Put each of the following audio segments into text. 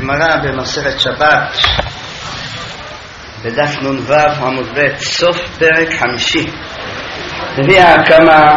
הגמרא במסכת שבת בדף נ"ו עמוד ב' סוף פרק 5 הביאה כמה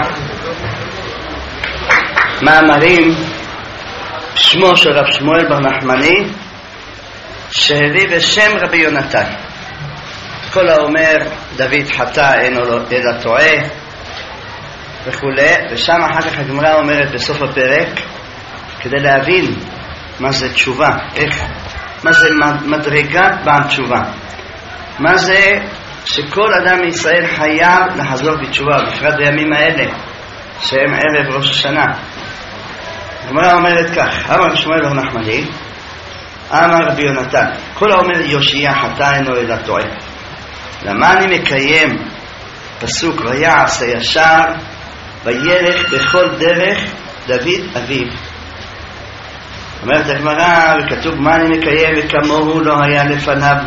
מאמרים שמו של רב שמואל בר נחמני שהביא בשם רבי יונתן. כל האומר דוד חטא אינו אלא טועה וכולי, ושם אחר כך הגמרא אומרת בסוף הפרק כדי להבין מה זה תשובה, מה זה מדרגת בעל תשובה, מה זה שכל אדם מישראל חייב לחזור בתשובה, בפרט בימים האלה שהם ערב ראש השנה. הגמרא אומרת כך: אמר רבי שמואל בר נחמני אמר רבי יונתן, כל האומר יושיע חטא אינו אלא טועה. למה אני מקיים פסוק ויעש הישר וילך בכל דרך דוד אביו? אומרת הגמרא, וכתוב מה אני מקיים וכמוהו לא היה לפניו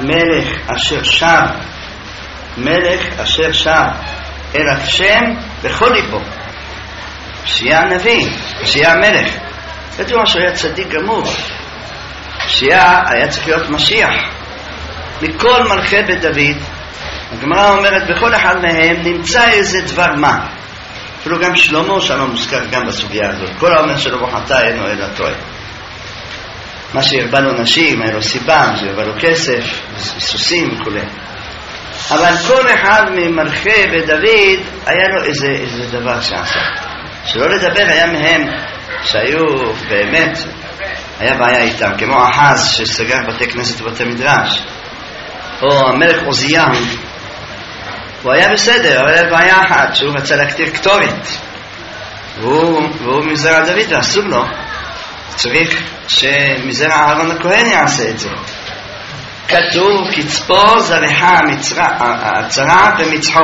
מלך אשר שב אל השם בכל ליבו. יושיע הנביא, יושיע המלך, כתוב שהוא היה צדיק גמור. יושיע היה צריך להיות משיח מכל מלכי בית דוד. הגמרא אומרת בכל אחד מהם נמצא איזה דבר מה, אפילו גם שלמה שם מוזכר גם בסוגיה הזאת. כל האומר שלו חטא אינו אלא טועה. מה שהרבה לו נשים, היה לו סיבה, שהרבה לו כסף, סוסים וכו'. אבל כל אחד ממלכי ודוד היה לו איזה דבר שעשה. שלא לדבר היה מהם שהיו באמת, היה בעיה איתם, כמו אחז שסגר בתי כנסת ובתי מדרש, או המלך עוזיהו. הוא היה בסדר, אבל היה בעיה אחת, שהוא רצה להקטיר קטורת. והוא מזרע דוד, ואסור לו. צריך שמזרע אהרון הכהן יעשה את זה. כתוב קצפו זרחה הצרה במצחו.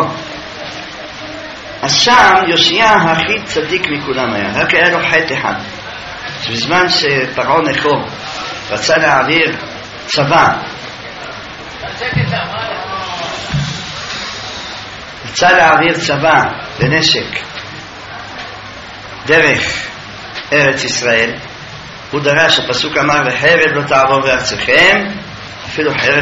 אז שם יושיע הכי צדיק מכולם היה, רק היה לו חטא אחד, שבזמן שפרעה נכו רצה להעביר צבא ונשק דרך ארץ ישראל, הוא דרש, הפסוק אמר וחרב לא תעבור בארצכם, אפילו חרב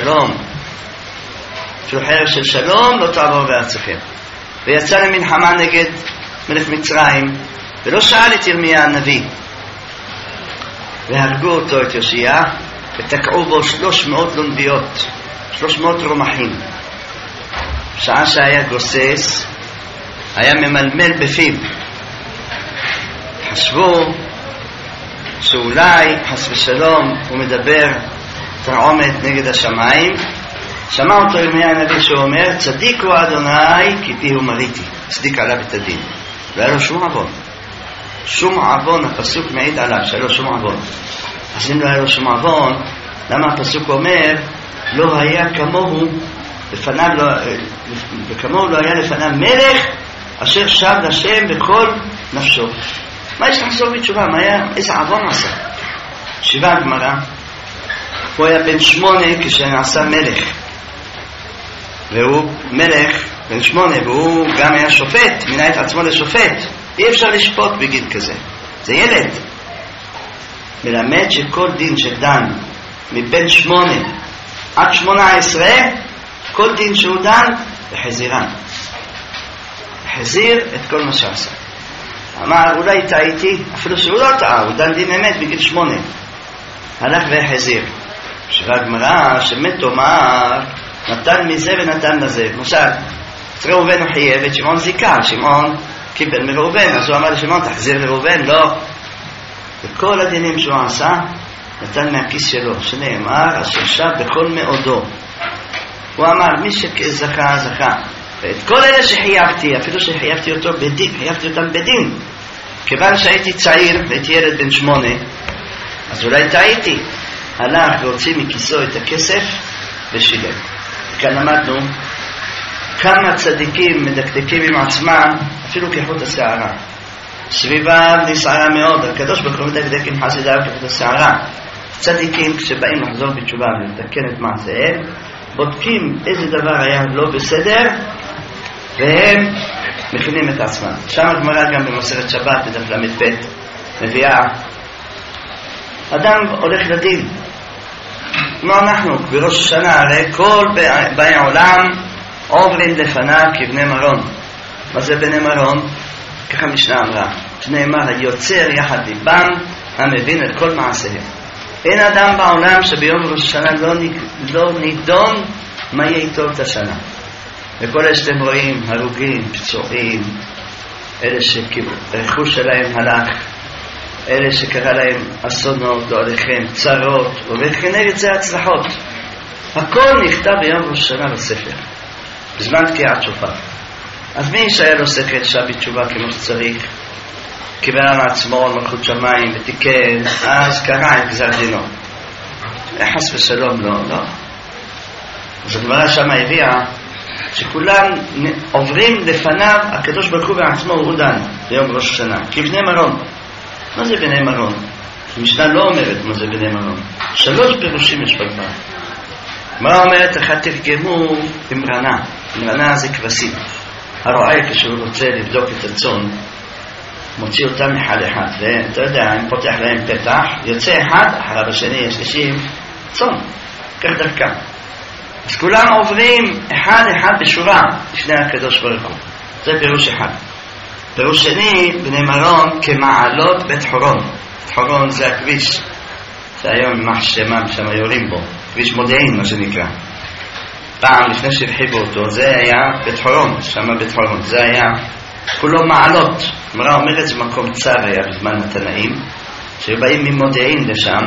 של שלום לא תעבור בארצכם. ויצא למלחמה נגד מלך מצרים, ולא שאל את ירמיה הנביא, והרגו אותו את יושיע ותקעו בו 300 לונביות, 300 רומחים. שעה שהיה גוסס היה ממלמל בפיו. חשבו שאולי חס ושלום הוא מדבר תרעומת נגד השמיים. שמע אותו ירמיה הנביא שאומר צדיק הוא אדוני כי פיהו מריתי, צדיק עליו את הדין. לא היה לו שום עוון, הפסוק מעיד עליו שהיה לו שום עוון. אז אם לא היה לו שום עוון, למה הפסוק אומר לא היה כמוהו לפניו, וכמוהו לא היה לפניו מלך אשר שב לשם בכל נפשו? מה יש לחזור בתשובה? איזה עוון עשה? שיבה הגמרא, הוא היה בן 8 כשנעשה מלך, והוא מלך בן 8, והוא גם היה שופט, מינה את עצמו לשופט. אי אפשר לשפוט בגיל כזה, זה ילד. מלמד שכל דין שדן מבין 8 עד 18, כל דין שהוא דן בחזירן, החזיר את כל מה שעשה. אמר אולי טעיתי, אפילו שהוא לא טעה, הוא דן דין אמת בגיל 8, הלך והחזיר. שירה גמרא שמת תאמר נתן מזה ונתן לזה. למשל ראובן הוא חייב את שמעון זיקה, שמעון קיבל מראובן, אז הוא אמר לשמעון תחזיר לראובן, לא. וכל הדינים שהוא עשה נתן מהכיס שלו, שנאמר אשר שב בכל מאודו. הוא אמר מי שזכה זכה, ואת כל אלה שחייבתי, אפילו שחייבתי אותו בדין, חייבתי אותם בדין, כיוון שהייתי צעיר והייתי ילד בן 8, אז אולי טעיתי. הלך והוציא מכיסו את הכסף ושילם. כאן למדנו כמה צדיקים מדקדקים עם עצמם אפילו כחוט השערה, סביבה נסערה מאוד. הקדוש ברוך הוא מדקדק עם חסידיו כחוט השערה. צדיקים כשבאים לחזור בתשובה ולתקן את מעשיהם, בודקים איזה דבר היה לא בסדר והם מכינים את עצמם. שם הגמרא גם במסכת שבת בדף ל"ב מביאה אדם הולך לדין, כמו אנחנו, בראש השנה, הרי כל באי העולם עוברים לפניו כבני מרון. מה זה בני מרון? ככה המשנה אמרה, שנאמר, היוצר יחד ליבם, המבין את כל מעשיהם. אין אדם בעולם שביום ראש השנה לא נידון מה יהיה איתו את השנה. וכל אלה שאתם רואים, הרוגים, פצועים, אלה שרכוש שלהם הלך, אלה שקרה להם אסונות, לא עליכם, צרות, וכנגד זה הצלחות. הכל נכתב ביום ראש השנה בספר, בזמן תקיעת שופר. אז מי שהיה לו שכל שב בתשובה כמו שצריך, קיבל על עצמו על מלכות שמיים ותיקן, אז קרא את גזר דינו. חס ושלום לא. אז הגמרא שם הביאה שכולם עוברים לפניו, הקדוש ברוך הוא בעצמו הוא דן ביום ראש השנה, כבני מרון. מה זה בני מרון? המשנה לא אומרת מה זה בני מרון. 3 פירושים יש בגמרא. מה אומרת? אחד תרגמו אמרנה. אמרנה זה כבשים. הרועה כשהוא רוצה לבדוק את הצאן, מוציא אותם אחד אחד, ואתה יודע, אם פותח להם פתח, יוצא אחד, אחריו השני, השלישי, צאן, כך דרכם. אז כולם עוברים אחד בשורה לפני הקדוש ברוך הוא. זה פירוש אחד. פירוש שני, בני מרון כמעלות בית חורון. בית חורון זה הכביש שהיום יימח שמם שם יורים בו, כביש מודיעין מה שנקרא. פעם לפני שהרחיבו אותו, זה היה בית חורון, שם בית חורון, זה היה כולו מעלות. אמרה אומרת זה מקום צר היה בזמן התנאים, שבאים ממודיעין לשם,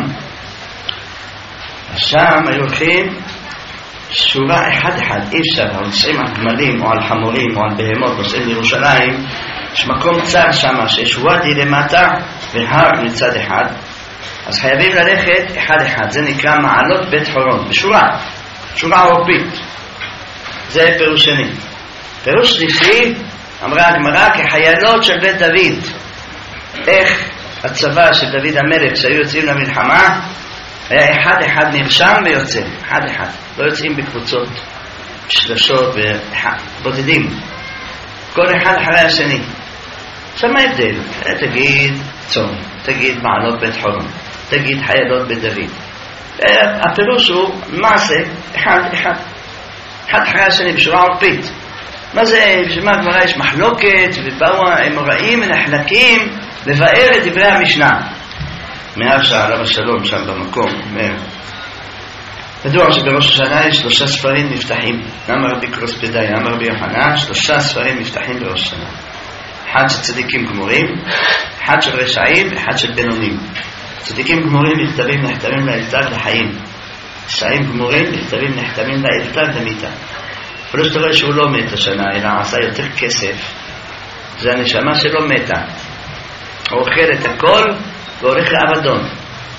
שם היו הולכים שורה אחד, אי אפשר, נוסעים על גמלים או על חמורים או על בהמות, נוסעים לירושלים, יש מקום צר שם, שיש וואדי למטה והר מצד אחד, אז חייבים ללכת אחד, זה נקרא מעלות בית חורון, בשורה רוחבית. זה פירוש שני. פירוש שלישי, אמרה הגמרא, כחיילות של בית דוד. איך הצבא של דוד המלך שהיו יוצאים למלחמה, היה אחד נרשם ויוצא, אחד, לא יוצאים בקבוצות שלשות ובודדים, כל אחד אחרי השני. עכשיו מה ההבדל? תגיד צאן, תגיד מעלות בית חורון, תגיד חיילות בית דוד. הפירוש הוא מעשה אחד אחרי השני בשורה עורפית. מה זה? בשביל הגמרא יש מחלוקת ובאו האמוראים ונחלקים לבאר את דברי המשנה. מהרשע עליו השלום שם במקום אומר, ידוע שבראש השנה יש 3 ספרים נפתחים. אמר רבי קרוספדאי, אמר רבי יוחנן, 3 ספרים נפתחים בראש השנה. אחד של צדיקים גמורים, אחד של רשעים, אחד של בינונים. צדיקים גמורים נחתמים לאלתר לחיים, רשעים גמורים נחתמים לאלתר למיתה. אפילו שאתה רואה שהוא לא מת השנה, אלא עשה יותר כסף, זה הנשמה שלא מתה, הוא אוכל את הכל והולך לאבדון.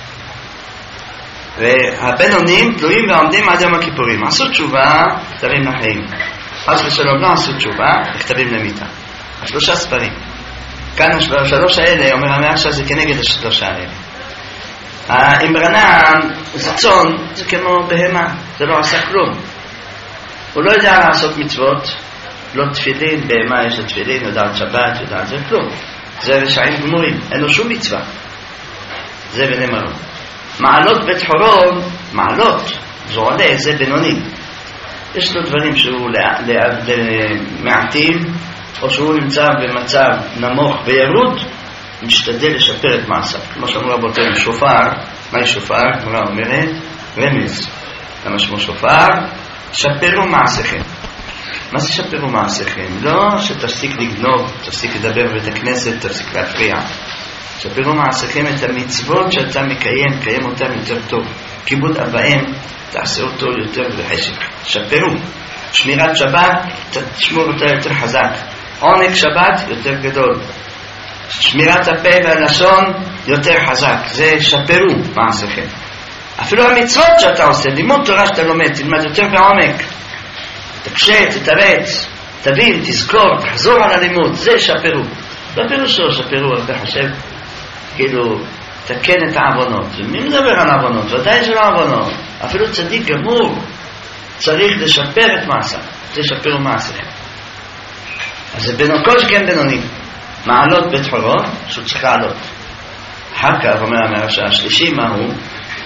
והבינונים תלויים ועומדים עד יום הכיפורים, עשו תשובה, נכתבים לחיים. חס ושלום לא עשו תשובה, נכתבים למיתה. 3 ספרים. כאן 3 האלה, אומר המעכשיו, זה כנגד 3 האלה. האמרנה, זה צאן, זה כמו בהמה, זה לא עשה כלום. הוא לא יודע לעשות מצוות, לא תפילין, בהמה יש תפילין, יודעת שבת, יודעת זה כלום. זה רשעים גמורים, אין לו שום מצווה. זה בני מרון. מעלות בית חורון, מעלות, זה עולה, זה בינוני. יש לו דברים שהוא למעטים, או שהוא נמצא במצב נמוך וירוד, משתדל לשפר את מעשיו. כמו שאמרו רבותינו, שופר, מהי שופר? גמרא אומרת, רמז. למה שמו שופר? שפרו מעשיכם. מה זה שפרו מעשיכם? לא שתפסיק לגנוב, תפסיק לדבר בבית הכנסת, תפסיק להפריע. שפרו מעשיכם את המצוות שאתה מקיים, קיים אותם יותר טוב. כיבוד אבאים, תעשה אותו יותר בחשק. שפרו. שמירת שבת, תשמור אותה יותר חזק. עונג שבת, יותר גדול. שמירת הפה והלשון, יותר חזק. זה שפרו מעשיכם. אפילו המצוות שאתה עושה, לימוד תורה שאתה לומד, תלמד יותר בעומק. תקשה, תתרץ, תבין, תזכור, תחזור על הלימוד, זה שפרו. לא פירושו, שפרו, הרבה חושב, כאילו, תקן את העוונות. מי מדבר על העוונות? ודאי זה לא עוונות. אפילו צדיק גמור צריך לשפר את מעשה. זה שפרו מעשיכם. אז זה כל שכן בינוני. מעלות בית חורון, שהוא צריך לעלות. אחר כך אומר המרשע השלישי, מה הוא?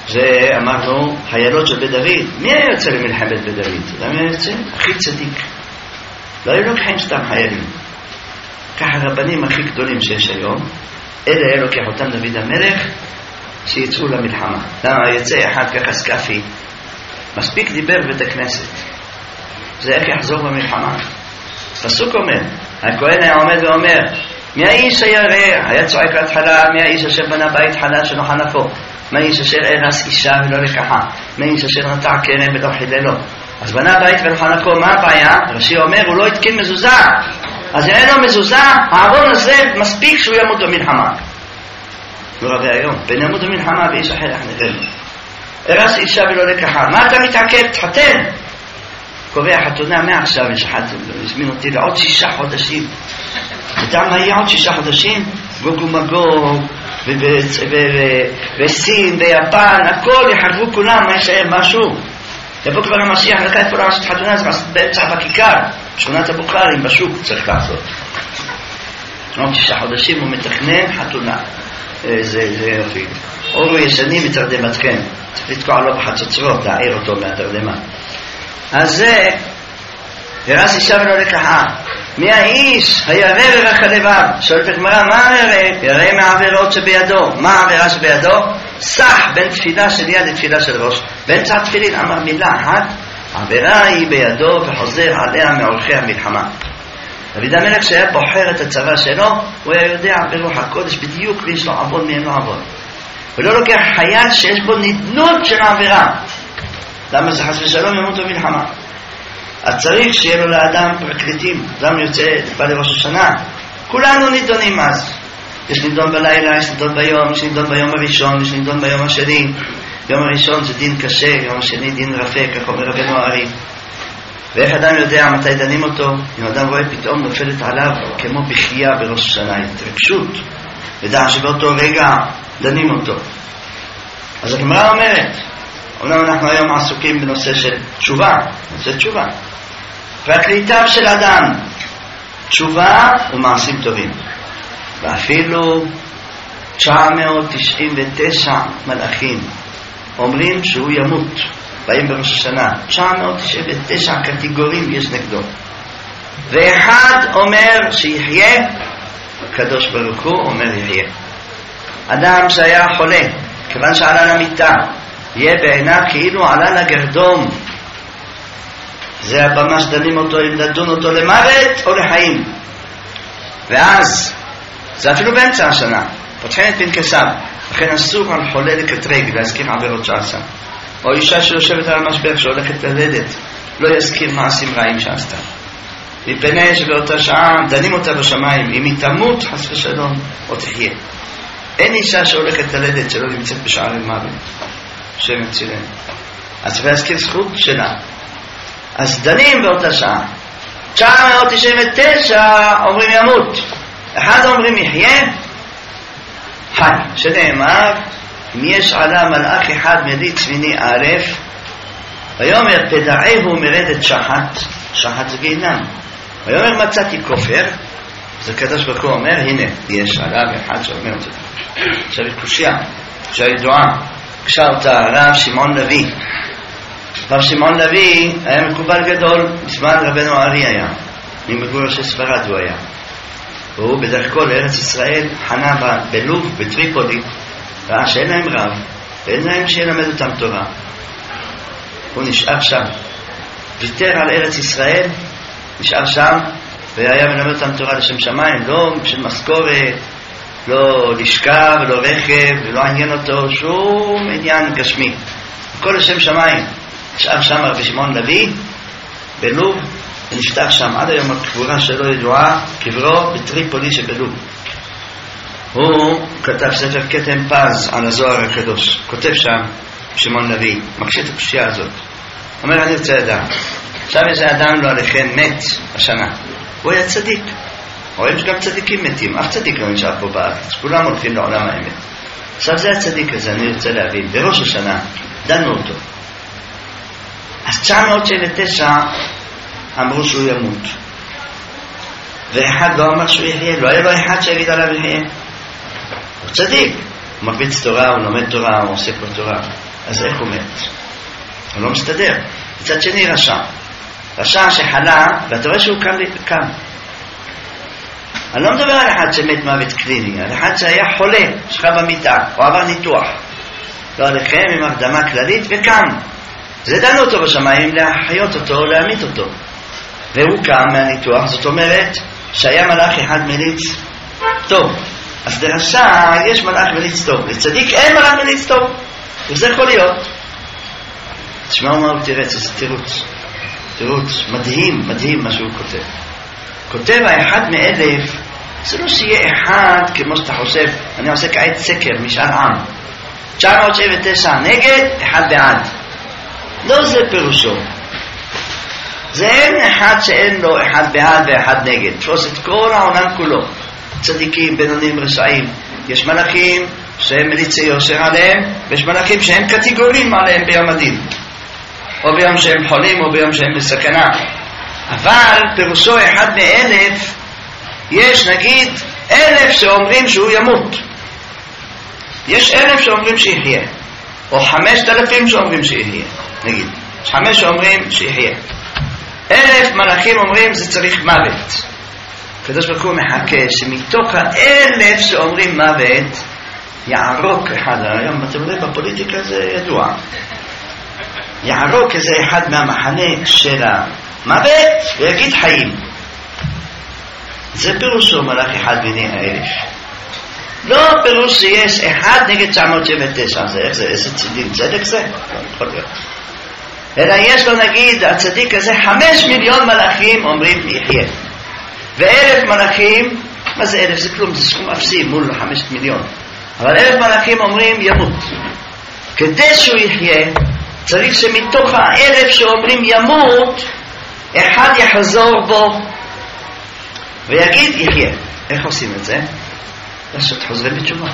זה אמרנו חיילות של בית דוד. מי היה יוצא למלחמת בית דוד? למה היה יוצא? הכי צדיק. לא היו לוקחים סתם חיילים. ככה הרבנים הכי גדולים שיש היום, אלה היה לוקח אותם דוד המלך שיצאו למלחמה. למה יצא אחד ככה סקאפי, מספיק דיבר בבית הכנסת, זה איך יחזור במלחמה? פסוק אומר, הכהן היה עומד ואומר, מי האיש הירא? היה צועק להתחלה, מי האיש אשר בנה בית חדש ולא חנכו? מי האיש אשר הרס אישה ולא לקחה? מי האיש אשר נטע כרם ולא חיללו? אז בנה בית ולא חנכו, מה הבעיה? רש"י אומר, הוא לא התקין מזוזה. אז אין לו מזוזה, הארון הזה מספיק שהוא ימות במלחמה. לא רבי היום, בין ימות במלחמה ואיש אחר יחנכם. הרס אישה ולא לקחה, מה אתה מתעכב? תחתן. קובע חתונה מעכשיו, יש אחד הזמין אותי לעוד 6 חודשים. אתה מה יהיה עוד 6 חודשים? גוג ומגוג וסין ויפן, הכל יחגבו כולם, מה יישאר משהו? יבוא כבר המשיח לקח את כל הרשת חתונה, אז באמצע בכיכר, בשכונת הבוכרים, בשוק צריך לעשות. עוד 6 חודשים הוא מתכנן חתונה. זה יופי. אורו ישנים מתרדמת, כן. צריך לתקוע לו בחצוצרות, להעיר אותו מהתרדמה. אז זה, הרס אישה ולא לקחה. מי האיש הירא ורך הלבב? שואלת הגמרא, מה הירא? ירא מהעבירות שבידו. מה העבירה שבידו? סח בין תפילה של יד לתפילה של ראש. באמצע התפילין אמר מילה אחת, העבירה היא בידו וחוזר עליה מעורכי המלחמה. דוד המלך שהיה בוחר את הצבא שלו, הוא היה יודע ברוח הקודש בדיוק ויש לו עבוד מהם לא עבוד. ולא לוקח חייל שיש בו נדנות של העבירה. למה זה חס ושלום ימות במלחמה? אז צריך שיהיה לו לאדם פרקליטים. למה יוצא בא לראש השנה? כולנו נידונים אז. יש נידון בלילה, יש נידון ביום, יש נידון ביום הראשון, יש נידון ביום השני. יום הראשון זה דין קשה, יום השני דין רפה, כך אומר רבנו הארי. ואיך אדם יודע מתי דנים אותו? אם אדם רואה פתאום נופלת עליו כמו בחייה בראש השנה, התרגשות, ודע שבאותו רגע דנים אותו. אז הגמרא אומרת, אומנם אנחנו היום עסוקים בנושא של תשובה, זה תשובה. והקליטה של אדם, תשובה ומעשים טובים. ואפילו 999 מלאכים אומרים שהוא ימות. באים בראש השנה, 999 קטגורים יש נגדו. ואחד אומר שיחיה, הקדוש ברוך הוא אומר יחיה. אדם שהיה חולה, כיוון שעלה למיטה, יהיה בעיניו כאילו עלה לגרדום. זה הבמה שדנים אותו, אם לדון אותו למוות או לחיים. ואז, זה אפילו באמצע השנה, פותחים את פנקסיו, לכן אסור על חולה לקטרג, להזכיר עבירות שעשה. או אישה שיושבת על המשבר שהולכת ללדת, לא יזכיר מעשים רעים שעשתה. מפני שבאותה שעה דנים אותה בשמיים, אם היא תמות חס ושלום או תחיה. אין אישה שהולכת ללדת שלא נמצאת בשערי מוות. שם יצילנו. אז צריך להזכיר זכות שלה. אז דנים באותה שעה. 999 אומרים ימות. אחד אומרים יחיה, חי. שנאמר, אם יש עלה מלאך אחד מליץ מיני ערף, ויאמר פדעהו מרדת שחת, שחת זה גיהנם. ויאמר מצאתי כופר, אז הקדוש ברוך הוא אומר, הנה, יש עלה אחד שאומר את זה. עכשיו היא קושיה ידועה, קשה אותה רב שמעון לוי. רב שמעון לוי היה מקובל גדול, בזמן רבנו הארי היה, ממגורשי ספרד הוא היה. והוא בדרכו לארץ ישראל חנה בלוב, בטריפולי, ראה שאין להם רב, ואין להם שילמד אותם תורה. הוא נשאר שם, ויתר על ארץ ישראל, נשאר שם, והיה מלמד אותם תורה לשם שמיים, לא של משכורת, לא לשכה ולא רכב, ולא עניין אותו שום עניין גשמי. הכל לשם שמיים. נשאר שם רבי שמעון לוי, בלוב, ונפטר שם. עד היום הקבורה שלו ידועה, קברו בטריפולי שבלוב. הוא כתב ספר כתם פז על הזוהר הקדוש. כותב שם, שמעון לוי, מקשה את הקושייה הזאת. אומר, אני רוצה לדעת. עכשיו איזה אדם לא עליכם מת השנה. הוא היה צדיק. רואים שגם צדיקים מתים. אף צדיק לא נשאר פה בארץ. כולם הולכים לעולם האמת. עכשיו זה הצדיק הזה, אני רוצה להבין. בראש השנה דנו אותו. אז 999 אמרו שהוא ימות. ואחד לא אמר שהוא יחיה. לא היה לו אחד שיגיד עליו יחיה. הוא צדיק. הוא מקביץ תורה, הוא לומד תורה, הוא עוסק בתורה. אז איך הוא מת? הוא לא מסתדר. מצד שני רשע שחלה, ואתה רואה שהוא קם. אני לא מדבר על אחד שמת מוות קליני, על אחד שהיה חולה, שכב במיטה, הוא עבר ניתוח. לא עליכם עם הרדמה כללית וקם. זה דנו אותו בשמיים להחיות אותו או להמית אותו. והוא קם מהניתוח, זאת אומרת שהיה מלאך אחד מליץ טוב. אז לרשע יש מלאך מליץ טוב, לצדיק אין מלאך מליץ טוב, וזה יכול להיות. תשמעו מה הוא תירץ, זה תירוץ מדהים מה שהוא כותב. כותב האחד מאלף, זה לא שיהיה אחד כמו שאתה חושב. אני עושה כעת סקר, משאל עם, 979 נגד, אחד בעד. לא זה פירושו. זה אין אחד שאין לו אחד בעד ואחד נגד. תפוס את כל העולם כולו, צדיקים, בינונים, רשעים. יש מלאכים שהם מליצי יושר עליהם, ויש מלאכים שהם קטגוריים עליהם ביום הדין, או ביום שהם חולים, או ביום שהם בסכנה. אבל פירושו אחד מאלף, יש נגיד 1,000 שאומרים שהוא ימות, יש 1,000 שאומרים שיחיה, או 5,000 שאומרים שיחיה, נגיד 5 שאומרים שיחיה, 1,000 מלאכים אומרים זה צריך מוות. הקדוש ברוך הוא מחכה שמתוך 1,000 שאומרים מוות יערוק אחד. היום אתם יודעים בפוליטיקה זה ידוע, יערוק איזה אחד מהמחנה של המוות ויגיד חיים. זה פירושו מלאך אחד בני 1,000. לא פירוש שיש אחד נגד 979. זה איך זה? איזה צדדים? צדק זה? לא יכול להיות. אלא יש לו נגיד הצדיק הזה 5 מיליון מלאכים אומרים יחיה, ו1,000 מלאכים, מה זה 1,000? זה כלום, זה סכום אפסי מול 5 מיליון. אבל 1,000 מלאכים אומרים ימות. כדי שהוא יחיה צריך שמתוך 1,000 שאומרים ימות אחד יחזור בו ויגיד יחיה. איך עושים את זה? פשוט חוזרים בתשובה.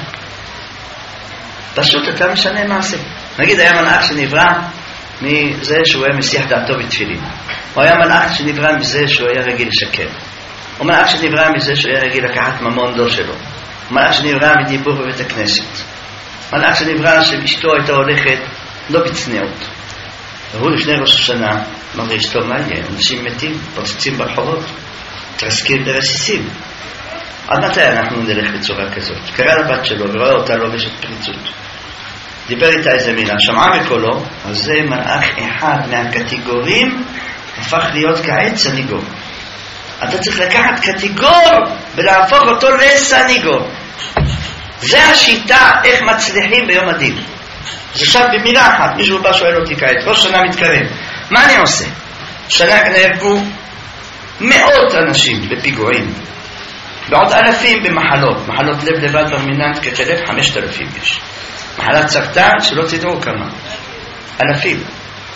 פשוט אתה משנה מעשה. נגיד היה מלאך שנברא מזה שהוא היה מסיח דעתו בתפילין, או היה מלאך שנברא מזה שהוא היה רגיל לשקר, או מלאך שנברא מזה שהוא היה רגיל לקחת ממון לא שלו, מלאך שנברא מדיבור בבית הכנסת, מלאך שנברא שאשתו הייתה הולכת לא בצניעות, והוא לפני ראש השנה אמר לאשתו, מה יהיה? אנשים מתים, פוצצים ברחובות, תרסקים לרסיסים, עד מתי אנחנו נלך בצורה כזאת? קרא לבת שלו ורואה אותה לובשת פריצות, דיבר איתה איזה מילה, שמעה בקולו, אז זה מלאך אחד מהקטגורים הפך להיות כעת סניגור. אתה צריך לקחת קטגור ולהפוך אותו לסניגור. זה השיטה איך מצליחים ביום הדין. זה שם במילה אחת. מישהו בא שואל אותי כעת, ראש שנה מתקרב, מה אני עושה? שנה נהרגו 100 אנשים בפיגועים, ועוד 1,000 במחלות, מחלות לב לבד ברמיננט כתלב 5,000 יש, מחלת סרטן שלא תדעו כמה, 1,000.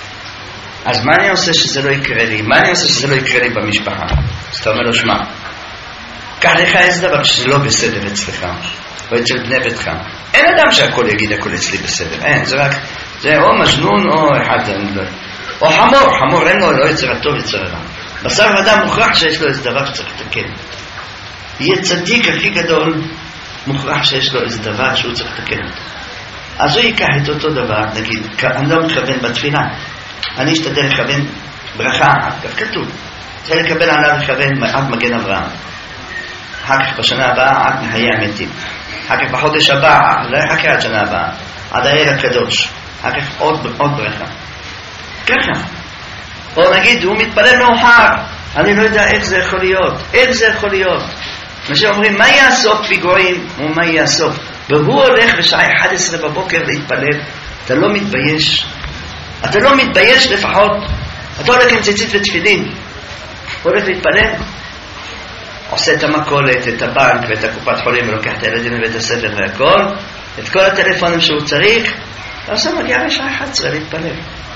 אז מה אני עושה שזה לא יקרה לי? מה אני עושה שזה לא יקרה לי במשפחה? אז אתה אומר לו, שמע, קח לך איזה דבר שזה לא בסדר אצלך או אצל בני ביתך. אין אדם שהכל יגיד הכל אצלי בסדר, אין, זה רק, זה או מג'נון או אחד, או חמור אין לו לא יצר הטוב יצר הרע. בשר אדם מוכרח שיש לו איזה דבר שצריך לתקן. יהיה צדיק הכי גדול מוכרח שיש לו איזה דבר שהוא צריך לתקן אותו. אז הוא ייקח את אותו דבר, נגיד, אני לא מתכוון בתפילה, אני אשתדל לכוון ברכה אחת, כך כתוב, צריך לקבל עליו לכוון עד מגן אברהם, אחר כך בשנה הבאה עד מחיי המתים, אחר כך בחודש הבא, לא יחכה עד שנה הבאה, עד האל הקדוש, אחר כך עוד ברכה, ככה. או נגיד, הוא מתפלל מאוחר, אני לא יודע איך זה יכול להיות, איך זה יכול להיות. אנשים אומרים, מה יעסוף פיגועים, ומה יעסוף? והוא הולך בשעה 11 בבוקר להתפלל, אתה לא מתבייש? אתה לא מתבייש לפחות? אתה הולך עם ציצית ותפילין, הולך להתפלל, עושה את המקולת, את הבנק ואת הקופת חולים, ולוקח את הילדים לבית הספר והכל, את כל הטלפונים שהוא צריך, אתה עושה מגיע בשעה 11 להתפלל.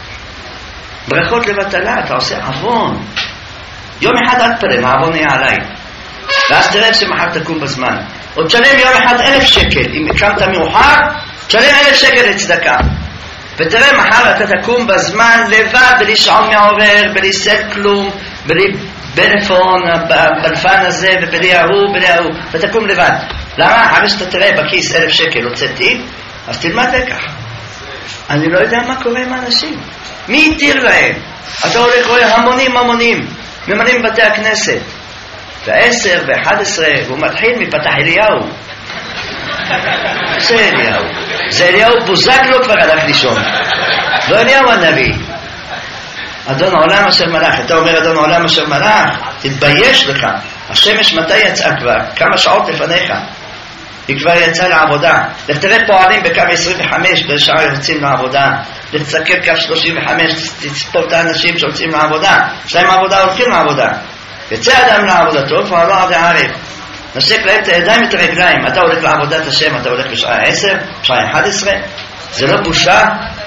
ברכות לבטלה, אתה עושה עוון. יום אחד אל תפלל, העוון יהיה עליי. ואז תראה שמחר תקום בזמן. עוד תשלם יום אחד 1,000 שקל. אם הקמת מאוחר, תשלם 1,000 שקל לצדקה. ותראה מחר אתה תקום בזמן לבד, בלי שעון מעורר, בלי סל כלום, בלי בלפון, בלפן הזה, ובלי ההוא, ותקום לבד. למה? אחרי שאתה תראה בכיס 1,000 שקל הוצאתי, אז תלמד לקח. אני לא יודע מה קורה עם האנשים. מי יתיר להם? אתה הולך רואה המונים ממנים בתי הכנסת, ו10 ו11, והוא מתחיל מפתח אליהו. זה אליהו. זה אליהו בוזגלו כבר הלך לישון. לא אליהו הנביא. אדון העולם אשר מלך. אתה אומר אדון העולם אשר מלך, תתבייש לך. השמש מתי יצאה כבר? כמה שעות לפניך. היא כבר יצאה לעבודה. לך תראה פועלים בקו 25 בשעה יוצאים לעבודה. לך תסתכל קו 35, תספור את האנשים שיוצאים לעבודה. יש להם עבודה, הולכים לעבודה. יצא אדם לעבודתו, כבר לא עד הערב. נשק להם את הידיים ואת הרגליים. אתה הולך לעבודת השם, אתה הולך בשעה 10, בשעה 11. זה לא בושה?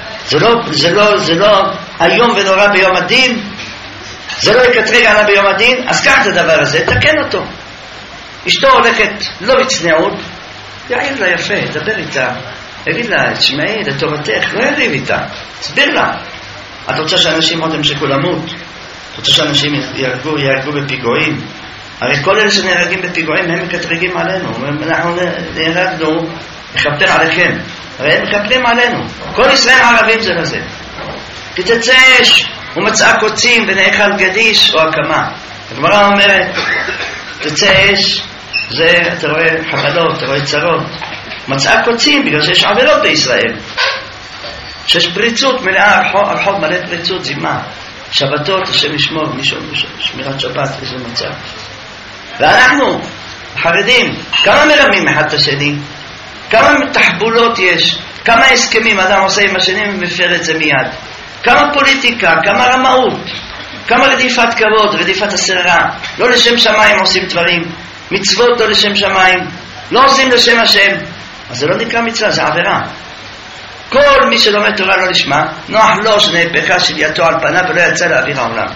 זה לא היום ונורא ביום הדין? זה לא יקטרג עליו ביום הדין? אז קח את הדבר הזה, תקן אותו. אשתו הולכת לא בצניעות, יעיר לה יפה, דבר איתה, יגיד לה, תשמעי, לטובתך, לא יריב איתה, תסביר לה. את רוצה שאנשים עוד ימשיכו למות? את רוצה שאנשים יהרגו בפיגועים? הרי כל אלה שנהרגים בפיגועים הם מקטרגים עלינו. אנחנו נהרגנו, נכפר עליכם. הרי הם מקפלים עלינו. כל ישראל ערבים זה לזה. תתצא אש ומצאה קוצים ונאכל גדיש או הקמה. הגמרא אומרת, תצא אש, זה, אתה רואה חבלות, אתה רואה צרות. מצאה קוצים בגלל שיש עבירות בישראל. שיש פריצות מלאה, הרחוב מלא פריצות, זימה. שבתות, השם ישמור, שמירת שבת, איזה מצב. ואנחנו, החרדים, כמה מרמים אחד את השני? כמה תחבולות יש? כמה הסכמים אדם עושה עם השני ומפר את זה מיד? כמה פוליטיקה, כמה רמאות, כמה רדיפת כבוד, רדיפת השררה. לא לשם שמיים עושים דברים, מצוות לא לשם שמיים, לא עושים לשם השם. אז זה לא נקרא מצווה, זה עבירה. כל מי שלומד תורה לא נשמע, נוח לו שנהפכה שלייתו על פניו ולא יצא לאוויר העולם.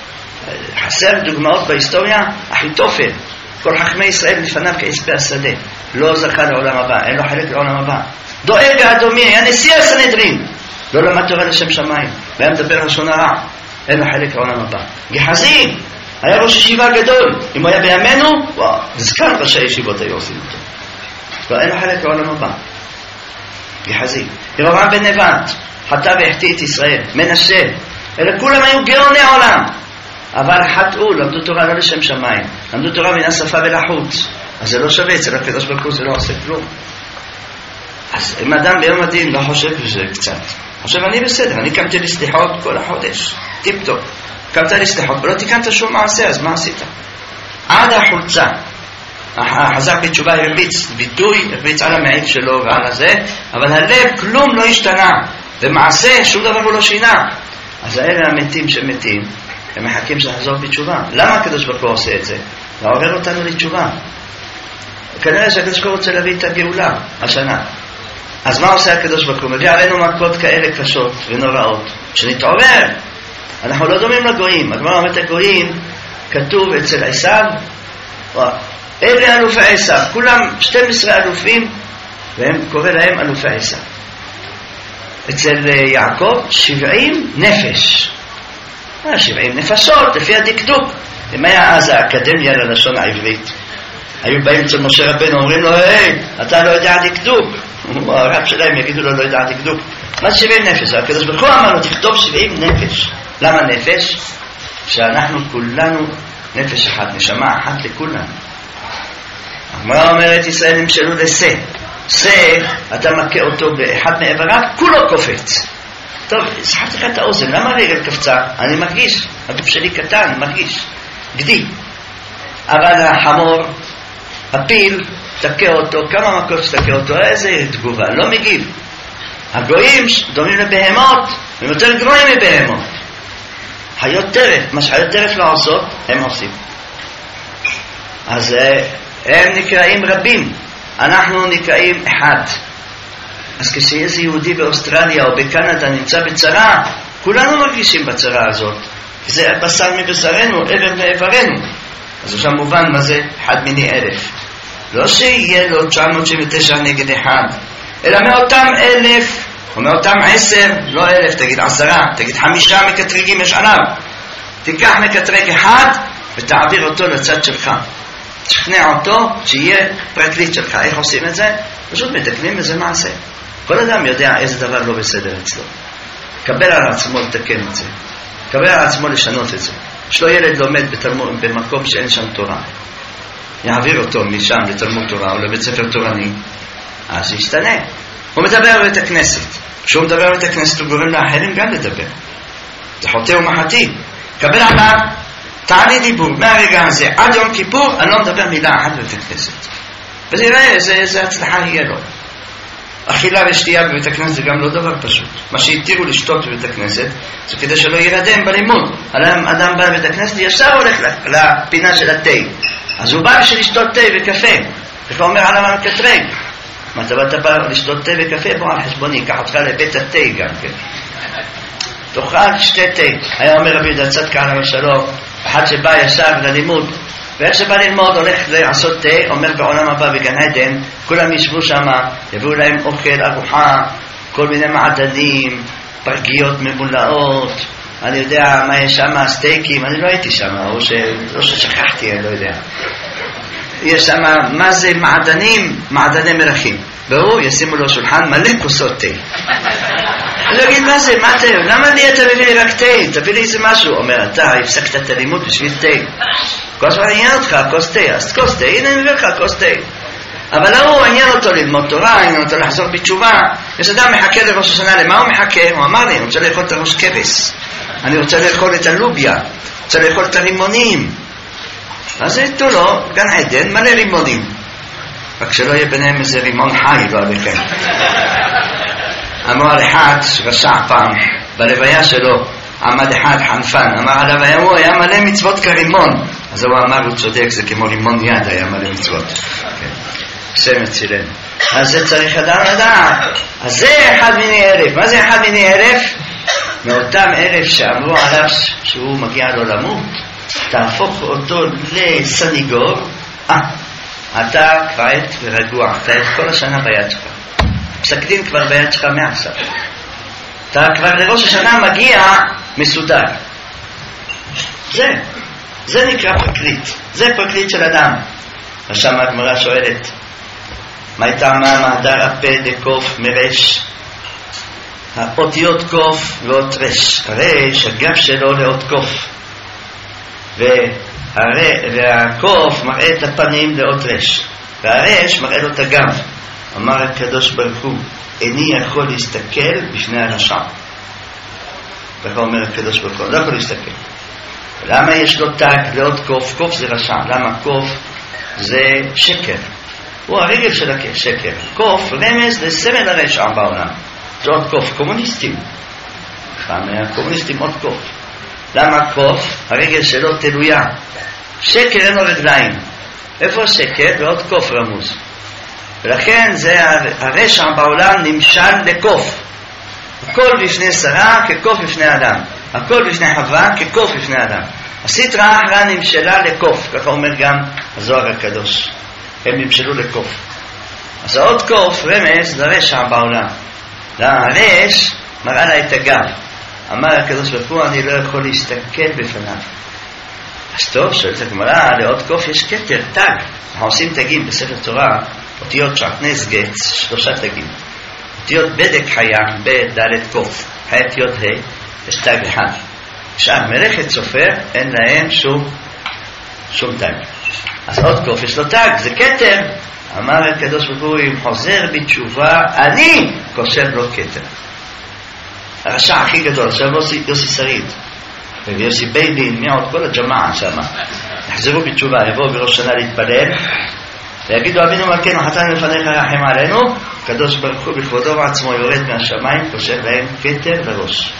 חסר דוגמאות בהיסטוריה, אחיתופל, כל חכמי ישראל לפניו כעשבי השדה, לא זכה לעולם הבא, אין לו חלק לעולם הבא. דואג האדומי, היה נשיא הסנהדרין, לא למד תורה לשם שמיים, והיה מדבר לשון הרע, אין לו חלק לעולם הבא. גחזי, היה ראש ישיבה גדול, אם הוא היה בימינו, זקן ראשי ישיבות היו עושים אותו. לא, אין לו חלק לעולם הבא. גחזי, ירבעם בן נבט, חטא והחטיא את ישראל, מנשה, אלה כולם היו גאוני העולם, אבל חטאו, למדו תורה לא לשם שמיים, למדו תורה מן השפה ולחוץ, אז זה לא שווה, אצל הקדוש ברוך הוא זה לא עושה כלום. אז אם אדם ביום הדין לא חושב בזה קצת, חושב אני בסדר, אני קמתי לסליחות כל החודש, טיפ-טופ, קמת לסליחות ולא תיקנת שום מעשה, אז מה עשית? עד החולצה, החזק בתשובה הרביץ ביטוי, הרביץ על המעיל שלו ועל הזה, אבל הלב כלום לא השתנה, ומעשה שום דבר הוא לא שינה. אז האלה המתים שמתים, הם מחכים שנחזור בתשובה. למה הקדוש ברוך הוא עושה את זה? לעורר אותנו לתשובה. כנראה שהקדוש ברוך הוא רוצה להביא את הגאולה השנה. אז מה עושה הקדוש ברוך הוא? מביא עלינו מכות כאלה קשות ונוראות, שנתעורר. אנחנו לא דומים לגויים. הגמרא אומרת הגויים, כתוב אצל עשיו, אלה אלופי עשיו, כולם 12 אלופים, והם קורא להם אלופי עשיו. אצל יעקב 70 נפש, 70 נפשות לפי הדקדוק. אם היה אז האקדמיה ללשון העברית, היו באים אצל משה רבנו, אומרים לו, היי, אתה לא יודע דקדוק. הרב שלהם יגידו לו, לא יודע דקדוק. מה 70 נפש? הקדוש ברוך הוא אמר לו, תכתוב 70 נפש. למה נפש? שאנחנו כולנו נפש אחת, נשמה אחת לכולנו. הגמרא אומרת, ישראל נמשלו לשה. שה, אתה מכה אותו באחד מעבריו, כולו קופץ. טוב, שחרתי לך את האוזן, למה הרגל קפצה? אני מרגיש, הגוף שלי קטן, מרגיש, גדי. אבל החמור, הפיל, תקה אותו, כמה מכות שתקה אותו, איזה תגובה, לא מגיב. הגויים דומים לבהמות, הם יותר גרועים מבהמות. חיות טרף, מה שחיות טרף לא עושות, הם עושים. אז הם נקראים רבים, אנחנו נקראים אחד. אז כשאיזה יהודי באוסטרליה או בקנדה נמצא בצרה, כולנו מרגישים בצרה הזאת. זה בשר מבשרנו, עבר מאיברנו. אז עכשיו מובן מה זה אחד מיני 1000. לא שיהיה לו 999 נגד אחד, אלא מאותם 1000 או מאותם 10, לא 1000, תגיד 10, תגיד 5 מקטרגים יש עליו. תיקח מקטרג אחד ותעביר אותו לצד שלך. תשכנע אותו שיהיה פרקליט שלך. איך עושים את זה? פשוט מתקנים בזה מעשה. כל אדם יודע איזה דבר לא בסדר אצלו. קבל על עצמו לתקן את זה. קבל על עצמו לשנות את זה. יש לו ילד לומד במקום שאין שם תורה. יעביר אותו משם לתלמוד תורה או לבית ספר תורני, אז ישתנה. הוא מדבר בבית הכנסת. כשהוא מדבר בבית הכנסת הוא גורם לאחרים גם לדבר. זה חוטא ומחטיא. קבל עליו, תעלי דיבור. מהרגע הזה עד יום כיפור אני לא מדבר מילה אחת בבית הכנסת. וזה יראה איזה הצלחה יהיה לו. אכילה ושתייה בבית הכנסת זה גם לא דבר פשוט. מה שהתירו לשתות בבית הכנסת זה כדי שלא ירדם בלימוד. אדם בא לבית הכנסת ישר הולך לפינה של התה. אז הוא בא בשביל לשתות תה וקפה. וכך אומר עליו המקטרג. מה אתה בא לשתות תה וקפה? בוא על חשבוני, קח אותך לבית התה גם כן. תאכל שתי תה. היה אומר רבי יהודה צדקה עליו השלום, אחד שבא ישר ללימוד, ואיך שבא ללמוד הולך לעשות תה, אומר בעולם הבא בגן עדן, כולם ישבו שם, יביאו להם אוכל, ארוחה, כל מיני מעדנים, פרגיות ממולאות, אני יודע מה יש שם, סטייקים, אני לא הייתי שם, או ששכחתי, אני לא יודע. יש שם, מה זה מעדנים? מעדני מרחים. והוא ישימו לו שולחן מלא כוסות תה. אני אגיד, מה זה? מה תה? למה לי אתה מביא לי רק תה? תביא לי איזה משהו. אומר, אתה הפסקת את הלימוד בשביל תה. כוס מה עניין אותך? כוס תה. אז כוס תה, הנה אני מביא לך כוס תה. אבל הוא עניין אותו ללמוד תורה, עניין אותו לחזור בתשובה. יש אדם מחכה לראש השנה, למה הוא מחכה? הוא אמר לי, אני רוצה לאכול את הראש כבש. אני רוצה לאכול את הלוביה. רוצה לאכול את הרימונים. אז יתנו לו גן עדן מלא רימונים. רק שלא יהיה ביניהם איזה רימון חי, לא עליכם. אמר אחד רשע פעם, בלוויה שלו עמד אחד חנפן, אמר עליו, הוא היה מלא מצוות כרימון. אז הוא אמר, הוא צודק, זה כמו רימון יד, היה מלא מצוות. שם הצילנו. אז זה צריך אדם לדעת. אז זה אחד מיני אלף. מה זה אחד מיני אלף? מאותם אלף שאמרו עליו שהוא מגיע לו למות, תהפוך אותו לסניגור. אתה כעת ורגוע, אתה את כל השנה ביד שלך. פסק דין כבר ביד שלך מעכשיו. אתה כבר לראש השנה מגיע מסודר. זה נקרא פרקליט. זה פרקליט של אדם. ושם הגמרא שואלת, מה הייתה מהדר הפה דקוף מרש? האותיות קוף ואות רש. הרש, הגב שלו לאות קוף. והקוף מראה את הפנים לאות רש. והרש מראה לו את הגב. אמר הקדוש ברוך הוא, איני יכול להסתכל בפני הרשע. ככה אומר הקדוש ברוך הוא, לא יכול להסתכל. למה יש לו תג לאות קוף? קוף זה רשע. למה קוף? זה שקר. הוא הרגל של השקר. קוף רמז לסמל הרשע בעולם. זה עוד קוף, קומוניסטים. הקומוניסטים עוד קוף. למה קוף? הרגל שלו תלויה. שקר אין לו רגליים. איפה השקר? ועוד קוף רמוז. ולכן זה הרשע בעולם נמשל לקוף. הכל בפני שרה כקוף בפני אדם. הכל בפני חווה כקוף בפני אדם. הסטרא אחרא נמשלה לקוף. ככה אומר גם הזוהר הקדוש. הם נמשלו לקוף. אז עוד קוף רמז לרשע בעולם. הרש מראה לה את הגב. אמר הקדוש ברוך הוא, אני לא יכול להסתכל בפניו. אז טוב, שואלת הגמרא, לעוד קוף יש כתר, תג. אנחנו עושים תגים בספר תורה, אותיות שעטנז גט, 3 תגים. אותיות בדק חיה, בדלת קוף, חיית יוד ה', יש תג אחד. עכשיו, מלאכת סופר, אין להם שום תג. אז עוד קוף יש לו תג, זה כתר. אמר הקדוש ברוך הוא, אם חוזר בתשובה, אני קושר לו כתר. הרשע הכי גדול, עכשיו יוסי שריד ויוסי ביילין, מי עוד? כל הג'מעה שם יחזרו בתשובה, יבואו בראש שנה להתפלל ויגידו, אבינו מלכנו חטאנו לפניך רחם עלינו. הקדוש ברוך הוא בכבודו ועצמו יורד מהשמיים, קושר להם כתר לראש.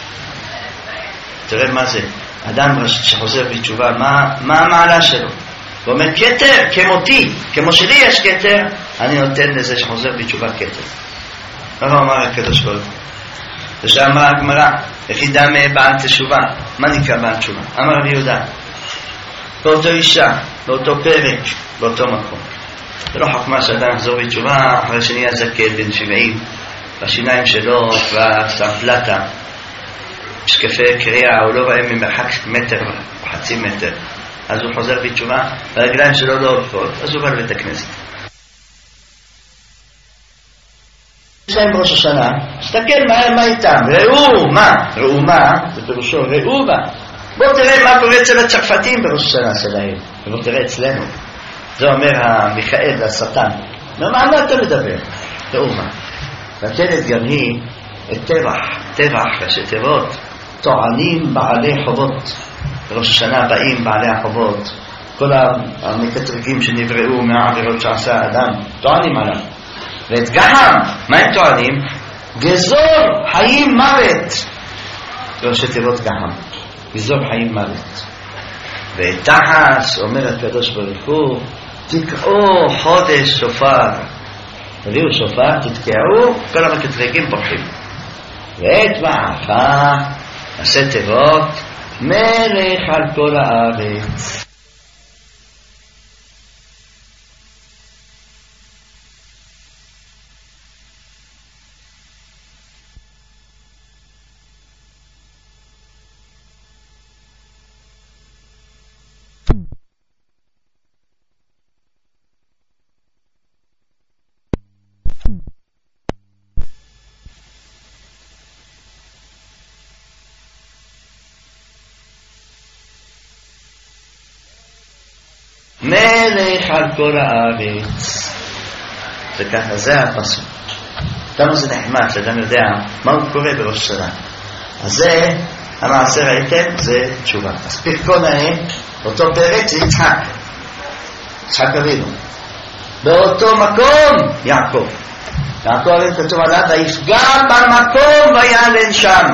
תראה מה זה אדם שחוזר בתשובה, מה המעלה שלו? הוא אומר, כתר כמותי, כמו שלי יש כתר, אני נותן לזה שחוזר בתשובה כתר. מה אמר הקדוש ברוך הוא? ושאמרה הגמרא, יחידה מבעל תשובה. מה נקרא בעל תשובה? אמר רבי יהודה, באותו אישה, באותו פרק, באותו מקום. זה לא חכמה שאדם יחזור בתשובה אחרי שנהיה זקן בן 70, בשיניים שלו כבר שם פלטה, משקפי קריאה, הוא לא רואה ממרחק מטר או חצי מטר, אז הוא חוזר בתשובה, והרגליים שלו לא הולכות, אז הוא בא לבית הכנסת. להם בראש השנה, תסתכל מה איתם, ראו מה, זה פירושו, ראו מה. בוא תראה מה קורה אצל הצרפתים בראש השנה שלהם, ובוא תראה אצלנו. זה אומר מיכאל לשטן. מה אתה מדבר? ראו מה. נתנת גם היא את טבח, ראשי תיבות, טוענים בעלי חובות. בראש השנה באים בעלי החובות, כל המקטרגים שנבראו מהעבירות שעשה האדם, טוענים עליו. ואת גחם, מה הם טוענים? גזור חיים מוות. ראשי תיבות גחם, גזור חיים מוות. ואת תחס, אומר הקדוש ברוך הוא, תקעו חודש שופר. תביאו שופר, תתקעו, כל המקטרגים בורחים. ואת מעכה, ראשי תיבות, מלך על כל הארץ. מלך על כל הארץ. זה ככה, זה הפסוק. כמה זה נחמד, שאדם יודע מה הוא קורא בראש השנה. אז זה, המעשה ראיתם, זה תשובה. אז פרקו נאה, אותו פרק זה יצחק אבינו. באותו מקום, יעקב אבינו כתוב עליו, ויפגע במקום וילן שם.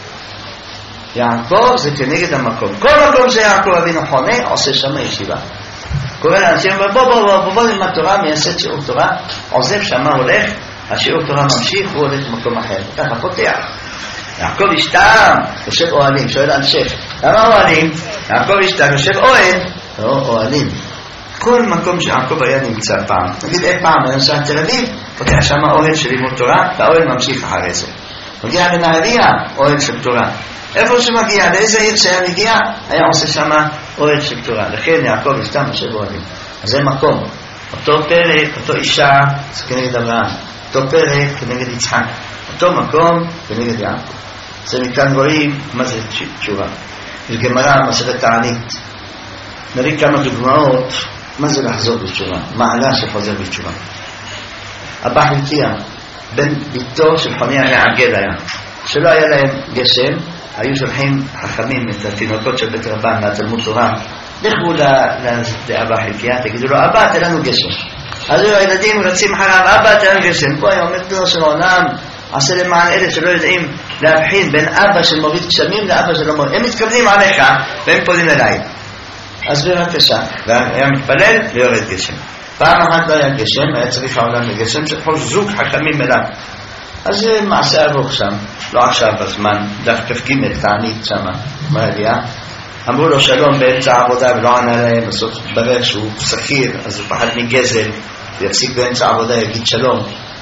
יעקב זה כנגד המקום. כל מקום שיעקב אבינו חונה, עושה שם ישיבה. קורא לאנשים, בוא נלמד תורה, מייסד שיעור תורה, עוזב שמה הולך, השיעור תורה ממשיך, הוא הולך למקום אחר. ככה פותח. יעקב ישתם, יושב אוהלים, שואל אנשך, למה אוהלים? יעקב ישתם, יושב אוהל, לא אוהלים. כל מקום שיעקב היה נמצא פעם, נגיד פעם, אני נוסע תל אביב, פותח שמה אוהל של לימוד תורה, והאוהל ממשיך אחרי זה. מגיע לנהריה, אוהל של תורה. איפה שמגיע, לאיזה עיר שהיה מגיע, היה עושה שמה אוהל של תורה. לכן יעקב ישתם יושב אוהלים. אז זה מקום. אותו פרק, אותו אישה, זה כנגד אברהם. אותו פרק, כנגד יצחק. אותו מקום, כנגד יעקב. זה מכאן רואים מה זה תשובה. יש גמרא, מסכת תענית. נראה כמה דוגמאות, מה זה לחזור בתשובה. מעלה שחוזר בתשובה. אבא חלקיה, בן ביתו של חוני העגל היה. שלא היה להם גשם, היו שולחים חכמים את התינוקות של בית רבן מהתלמוד תורה, לכו לאבא חלקיה, תגידו לו, אבא תן לנו גשם. אז הילדים רצים אחריו, אבא תן לנו גשם. פה היה עומד בנו של העולם, עשה למען אלה שלא יודעים להבחין בין אבא שמוריד גשמים לאבא שלא מוריד. הם מתכוונים עליך והם פונים אליי. אז בבקשה, והיה מתפלל ויורד גשם. פעם אחת לא היה גשם, היה צריך העולם לגשם, שכל זוג חכמים אליו. אז זה מעשה ארוך שם, לא עכשיו בזמן, דף כ"ג תענית שמה, מה היה? אמרו לו שלום באמצע העבודה ולא ענה להם, בסוף התברר שהוא שכיר, אז הוא פחד מגזל, ויפסיק באמצע העבודה, יגיד שלום.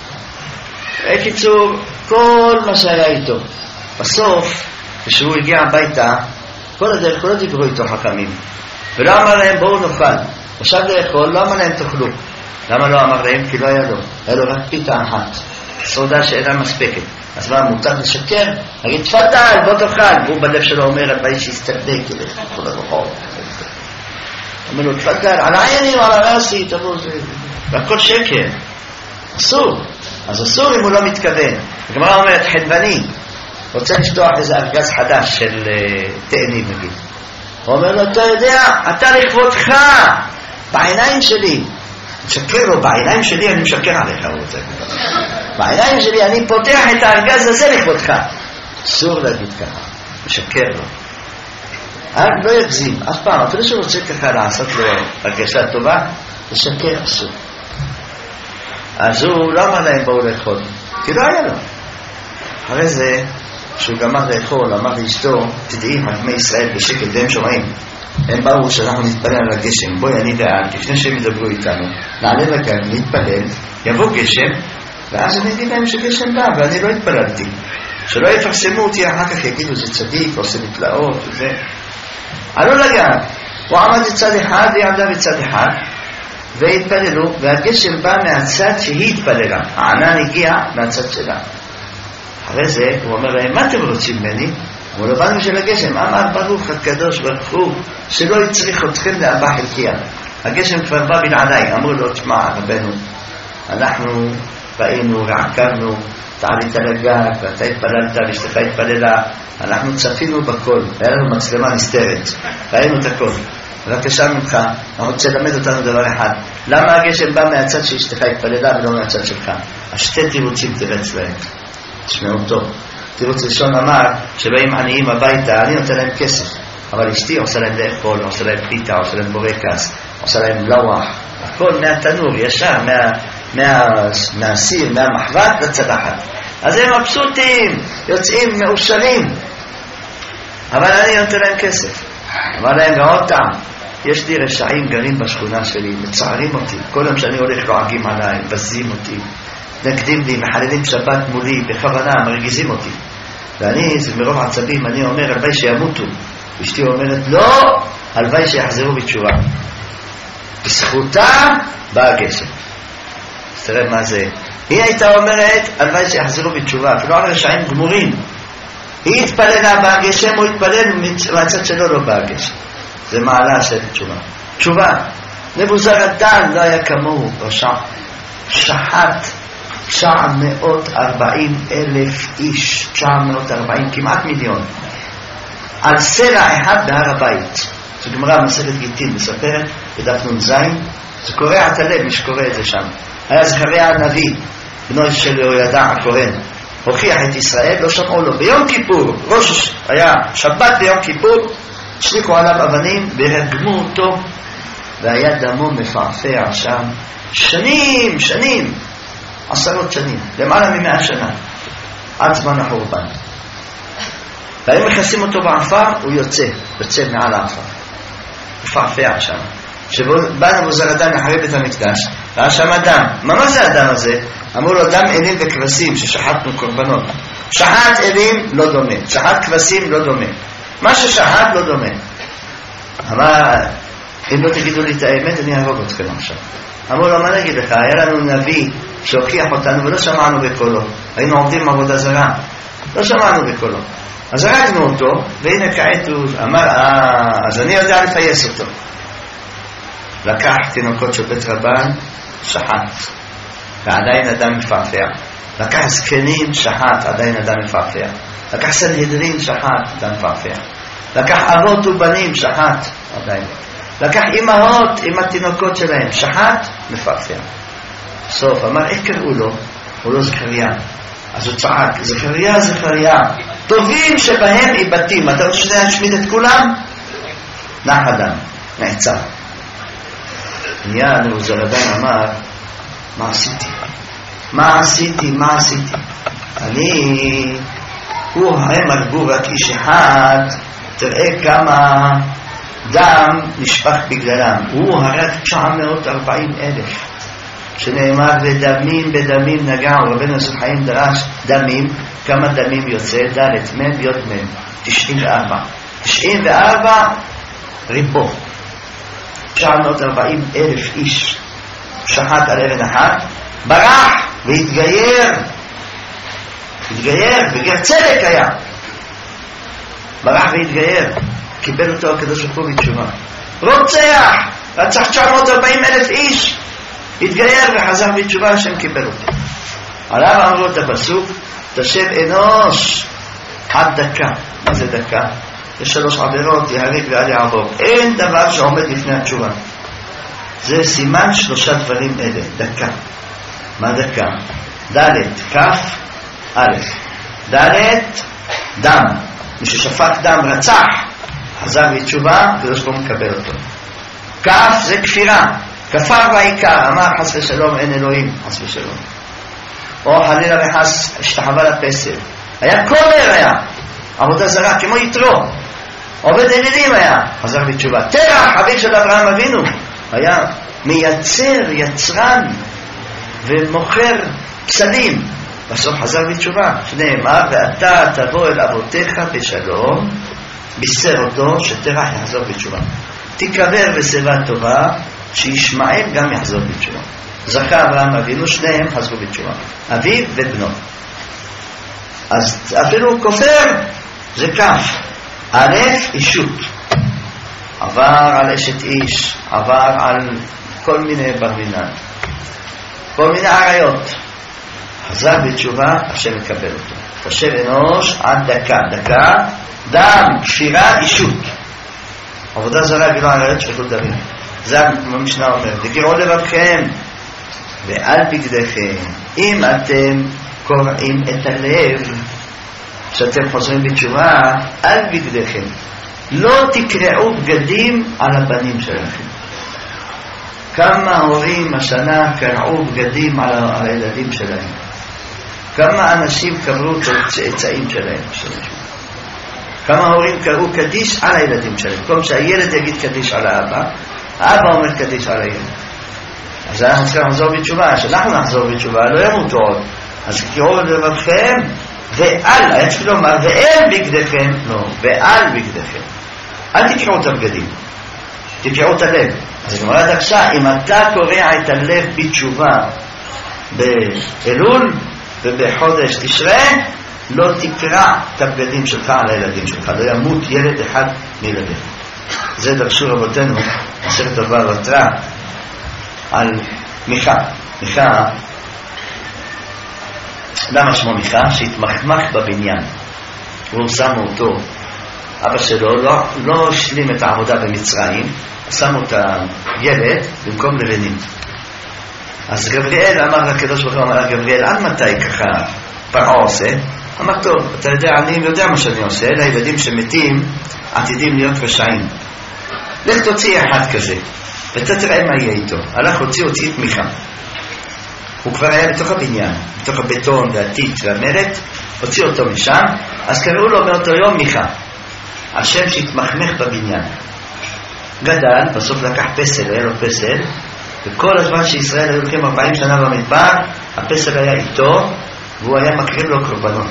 בקיצור, כל מה שהיה איתו. בסוף, כשהוא הגיע הביתה, כל הדרך, לא דיברו איתו חכמים, ולא אמר להם בואו נאכל, עכשיו לאכול, לא אמר להם תאכלו. למה לא אמר להם? כי לא היה לו, היה לו רק פיתה אחת. סעודה שאינה מספקת. אז מה, מותר לשקר? נגיד, תפתל, בוא תאכל. הוא בלב שלו אומר, הבית שיסתרדק, ילך כל הרחוב. אומר לו, תפתל, על העיינים, על הרסי, תבוא זה. והכל שקר. אסור. אז אסור אם הוא לא מתכוון. הגמרא אומרת, חנווני, רוצה לפתוח איזה ארגז חדש של תאנים, נגיד. הוא אומר לו, אתה יודע, אתה לכבודך, בעיניים שלי. משקר לו, בעיניים שלי אני משקר עליך, הוא רוצה. בעיניים שלי אני פותח את הארגז הזה לכבודך. אסור להגיד ככה, משקר לו. לא יגזים, אף פעם, אפילו שהוא רוצה ככה לעשות לו הרגשה טובה, לשקר אסור. אז הוא לא אמר להם בואו לאכול, כי לא היה לו. אחרי זה, כשהוא גמר לאכול, אמר לאשתו, תדעי, חכמי ישראל בשקט והם שומעים. הם באו שאנחנו נתפלל על הגשם, בואי אני דעת, לפני שהם ידברו איתנו, נעלה לכאן, נתפלל, יבוא גשם, ואז אני אגיד להם שגשם בא, ואני לא התפללתי. שלא יפרסמו אותי, אחר כך יגידו, זה צדיק, עושה נפלאות, וזה. עלו לגן, הוא עמד לצד אחד, והיא עמדה בצד אחד, והתפללו, והגשם בא מהצד שהיא התפללה, הענן הגיע מהצד שלה. אחרי זה הוא אומר להם, מה אתם רוצים ממני? אמרו לו, באנו של הגשם. אמר ברוך הקדוש ברוך הוא שלא יצריך אתכם לארבע חלקיה. הגשם כבר בא בלעדיי. אמרו לו, תשמע רבנו, אנחנו ראינו ועקרנו, אתה עלית לגג ואתה התפללת ואשתך התפללה, אנחנו צפינו בכל, היה לנו מצלמה נסתרת, ראינו את הכל. בבקשה ממך, אני רוצה ללמד אותנו דבר אחד, למה הגשם בא מהצד שאשתך התפללה ולא מהצד שלך? השתי תירוצים תרץ להם, תשמעו טוב. תירוץ ראשון אמר שבאים עניים הביתה, אני נותן להם כסף, אבל אשתי עושה להם לאכול, עושה להם פיתה, עושה להם בורקס, עושה להם לוח, הכל מהתנור, ישר, מהסיר, מהמחבת לצלחת. אז הם מבסוטים, יוצאים מאושרים, אבל אני נותן להם כסף. אמר להם גם עוד טעם, יש לי רשעים גרים בשכונה שלי, מצערים אותי, כל יום שאני הולך לועגים עליי, בזים אותי, נקדים לי, מחללים שבת מולי, בכוונה, מרגיזים אותי. ואני, זה מרוב עצבים, אני אומר, הלוואי שימותו. אשתי אומרת, לא, הלוואי שיחזרו בתשובה. בזכותה בא הגשם. אז תראה מה זה. היא הייתה אומרת, הלוואי שיחזרו בתשובה, אפילו על רשעים גמורים. היא התפללה בא הגשם, הוא התפלל, מהצד שלו לא בא הגשם. זה מעלה של תשובה. תשובה. נבוזראדן לא היה כמוהו, רשע. שחט 940,000 איש, 940, כמעט מיליון, על סלע אחד בהר הבית. זו גמרא מסכת גיטין, מספרת בדף נ"ז, זה קורע את הלב, מי שקורא את זה שם. היה זכריה הנביא, בנו של יהוידע הכהן, הוכיח את ישראל, לא שמעו לו. ביום כיפור, היה שבת ביום כיפור, השליכו עליו אבנים והרגמו אותו, והיה דמו מפעפע שם שנים, עשרות שנים, למעלה מ100 שנה, עד זמן החורבן. והיום מכנסים אותו בעפר, הוא יוצא מעל העפר, מפעפע שם. שבא נבוזראדן אחרי בית המקדש, ראה שם אדם. מה זה האדם הזה? אמרו לו, דם אלים וכבשים ששחטנו קורבנות. שחט אלים לא דומה, שחט כבשים לא דומה, מה ששחט לא דומה. אמר, אם לא תגידו לי את האמת, אני אהרוג אתכם עכשיו. אמרו לו, מה נגיד לך? היה לנו נביא שהוכיח אותנו ולא שמענו בקולו, היינו עובדים עבודה זרה, לא שמענו בקולו, אז הרגנו אותו. והנה כעת הוא אמר, אז אני יודע לפייס אותו. לקח תינוקות של בית רבן, שחט, ועדיין אדם מפעפע. לקח זקנים, שחט, עדיין אדם מפעפע. לקח סנהדרין, שחט, אדם מפעפע. לקח אבות ובנים, שחט, עדיין. לקח אמהות עם התינוקות שלהם, שחט, מפעפע. סוף, אמר, איך קראו לו? הוא לא זכריה. אז הוא צעק, זכריה, טובים שבהם איבטים. אתה רוצה להשמיד את כולם? נח אדם, נעצר. נהיה נבוזראדן אמר, מה עשיתי? הם הרגו רק איש אחד, תראה כמה דם נשפך בגללם. הוא הרג 940,000. שנאמר בדמים נגעו. רבנו יוסף חיים דרש דמים, כמה דמים יוצא? ד' מ' י' מ' 94 ריבו, 940,000 איש שחט על אבן אחת, ברח והתגייר, בגלל צדק היה, ברח והתגייר, קיבל אותו הקדוש ברוך הוא בתשובה. רצח 940,000 איש, התגייר וחזר בתשובה, השם קיבל אותו. עליו אמרו את הפסוק, תשב אנוש עד דקה. מה זה דקה? יש 3 עבירות, יהרג ואל יעבור. אין דבר שעומד לפני התשובה. זה סימן 3 דברים אלה, דקה. מה דקה? ד' כף א', ד' דם, מי ששפך דם רצח, חזר בתשובה, הקדוש ברוך הוא מקבל אותו. כף זה כפירה, כפר והעיקר, אמר חס ושלום אין אלוהים, חס ושלום, או חלילה וחס השתחווה לפסל. היה כומר, היה עבודה זרה כמו יתרו, עובד אלילים, היה חזר בתשובה. תרח, אביו של אברהם אבינו, היה מייצר, יצרן ומוכר פסלים, בסוף חזר בתשובה. שנאמר, ואתה תבוא אל אבותיך בשלום, בישר אותו שתרח יחזור בתשובה. תיקבר בשיבה טובה, שישמעאל גם יחזור בתשובה. זכה אברהם אבינו, שניהם חזרו בתשובה, אביו ובנו. אז אפילו כופר זה כף, א' אישות, עבר על אשת איש, עבר על כל מיני ברמינן, כל מיני עריות, חזר בתשובה, השם מקבל אותו. חושב אנוש עד דקה, דם, כפירה, אישות, עבודה זרה ולא עריות שפחות דמים. זה המשנה אומר, וגרו לבבכם ועל בגדיכם, אם אתם קוראים את הלב שאתם חוזרים בתשובה, על בגדיכם, לא תקרעו בגדים על הבנים שלכם. כמה הורים השנה קרעו בגדים על הילדים שלהם, כמה אנשים קראו את הצאצאים שלהם, כמה הורים קראו קדיש על הילדים שלהם. במקום שהילד יגיד קדיש על האבא, האבא אומר קדיש על הילד. אז אנחנו צריכים לחזור בתשובה, שאנחנו נחזור בתשובה, לא ימותו עוד. אז תקראו לבבכם ועל, היה צריך לומר ואל בגדיכם, לא, ועל בגדיכם, אל תקראו את הבגדים, תקראו את הלב. אז גמרא דרשה, אם אתה קורע את הלב בתשובה באלול ובחודש תשרה, לא תקרע את הבגדים שלך על הילדים שלך, לא ימות ילד אחד מילדיך. זה דרשו רבותינו מסכת בבא בתרא על מיכה. מיכה, למה שמו מיכה? שהתמחמח בבניין, הוא שמו אותו, אבא שלו לא השלים את העבודה במצרים, שמו את הילד במקום לבנים. אז גבריאל אמר לקדוש ברוך הוא, אמר גבריאל, עד מתי ככה פרעה עושה? אמר טוב, אתה יודע, אני יודע מה שאני עושה, לילדים שמתים עתידים להיות רשעים, לך תוציא אחד כזה ואתה תראה מה יהיה איתו. הלך הוציא את מיכה, הוא כבר היה בתוך הבניין, בתוך הבטון והטיט והמלט, הוציא אותו משם. אז קראו לו באותו יום מיכה, השם שהתמחמך בבניין. גדל, בסוף לקח פסל, היה לו פסל, וכל הזמן שישראל היו לוקחים 40 שנה במדבר, הפסל היה איתו, והוא היה מקריב לו קורבנות.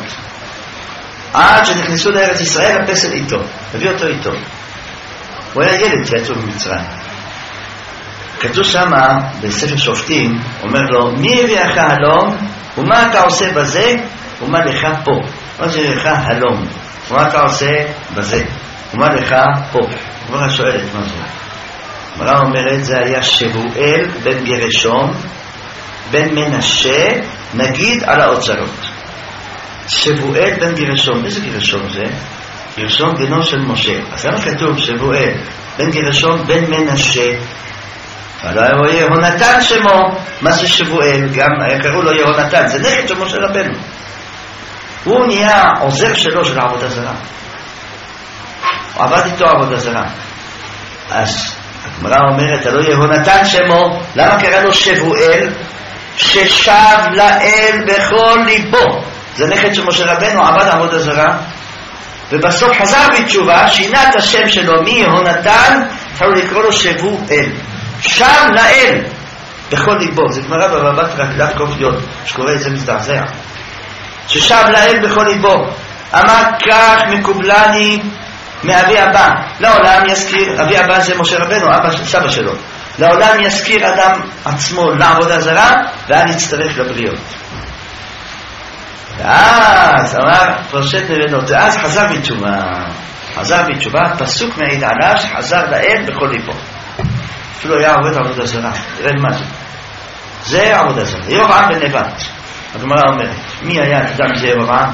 עד שנכנסו לארץ ישראל, הפסל איתו, הביא אותו איתו. הוא היה ילד שיצאו במצרים. כתוב שמה בספר שופטים, אומר לו, מי הביאך הלום ומה אתה עושה בזה ומה לך פה? מה זה לך הלום ומה אתה עושה בזה ומה לך פה? גמרא שואלת מה זה. גמרא אומרת, זה היה שבואל בן גרשום בן מנשה, נגיד על האוצרות. שבואל בן גרשום, איזה גרשום זה? גרשום בנו של משה. אז למה כתוב שבואל בן גרשום בן מנשה? אבל יהונתן שמו. מה זה שבואל? גם קראו לו יהונתן, זה נכד של משה רבנו. הוא נהיה עוזר שלו של העבודה זרה, הוא עבד איתו עבודה זרה. אז הגמרא אומרת, הלא יהונתן שמו. למה קרא לו שבואל? ששב לאל בכל ליבו. זה נכד של משה רבנו, עבד עבודה זרה ובסוף חזר בתשובה, שינה את השם שלו מיהונתן, אפשר לקרוא לו שבואל, שם לאל בכל ליבו. זה גמרא בבא בתרא דף ק"י, שקורא את זה מזדעזע, ששב לאל בכל ליבו. אמר כך מקובלני מאבי אבא, לעולם יזכיר, אבי אבא זה משה רבנו, אבא סבא שלו, לעולם יזכיר אדם עצמו לעבודה זרה ואל יצטרך לבריות. ואז אמר פרשת נבלות, אז חזר בתשובה, פסוק מעיד עליו שחזר לאל בכל ליבו, אפילו היה עובד עבודה זרה. תראה מה זה עבודה זרה. ירבעם בן נבט, הגמרא אומרת, מי היה אדם זה ירבעם?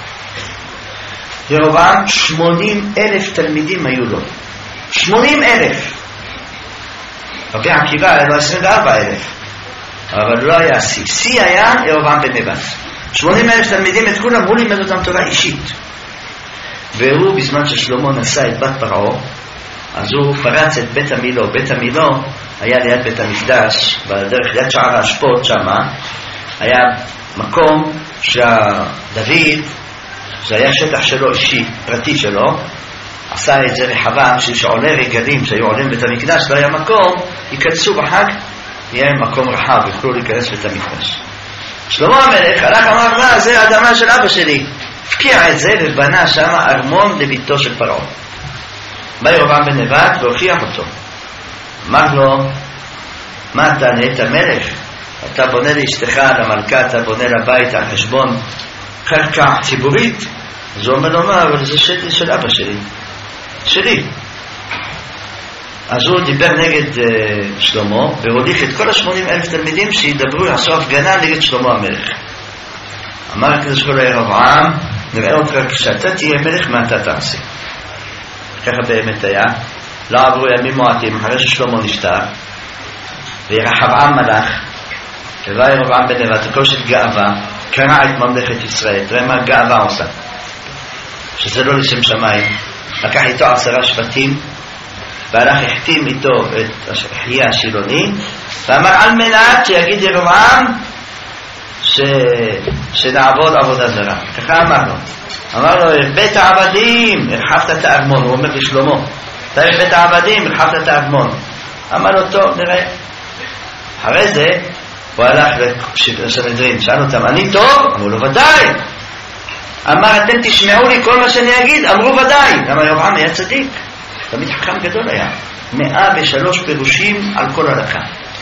ירבעם 80,000 תלמידים היו לו, 80,000. רבי עקיבא היה לו 24,000, אבל לא היה שיא היה ירבעם בן נבט. 80,000 תלמידים, את כולם הוא לימד אותם תורה אישית. והוא בזמן ששלמה נשא את בת פרעה, אז הוא פרץ את בית המילו. בית המילו היה ליד בית המקדש, בדרך ליד שער האשפות. שמה היה מקום שדוד, זה היה שטח שלו אישי, פרטי שלו, עשה את זה רחבה, שעולה רגלים שהיו עולים בית המקדש, לא היה מקום, ייכנסו בחג, יהיה מקום רחב, יוכלו להיכנס בית המקדש. שלמה המלך הלך, אמר, מה, זה האדמה של אבא שלי, הפקיע את זה ובנה שם ארמון לביתו של פרעה. בא ירבעם בן נבט והוכיח אותו, אמר לו, מה אתה נהיית מלך? אתה בונה לאשתך, למלכה, אתה בונה לבית על חשבון קרקע ציבורית? אז הוא אומר לו, מה, אבל זה של אבא שלי. אז הוא דיבר נגד שלמה, והוליך את כל 80,000 תלמידים שידברו, יעשו הפגנה נגד שלמה המלך. אמר הקדוש ברוך הוא לירבעם, נראה אותך כשאתה תהיה מלך, מה אתה תעשה? ככה באמת היה. לא עברו ימים מועטים, אחרי ששלמה נפטר, וירחבעם מלך, ובא ירבעם בן נבט, תקושת גאווה, קרע את ממלכת ישראל. תראה מה גאווה עושה, שזה לא לשם שמיים. לקח איתו 10 שבטים, והלך החתים איתו את אחיה השילוני, ואמר על מנת שיגיד ירבעם שנעבוד עבודה זרה. ככה אמר לו בית העבדים הרחבת את הארמון. הוא אומר לשלמה, אתה בית העבדים הרחבת את הארמון. אמר לו טוב, נראה. אחרי זה הוא הלך לסנהדרין, שאל אותם, אני טוב? אמרו לו ודאי. אמר אתם תשמעו לי כל מה שאני אגיד? אמרו ודאי. למה ירבעם היה צדיק, תמיד חכם גדול היה, 103 פירושים על כל הלכה.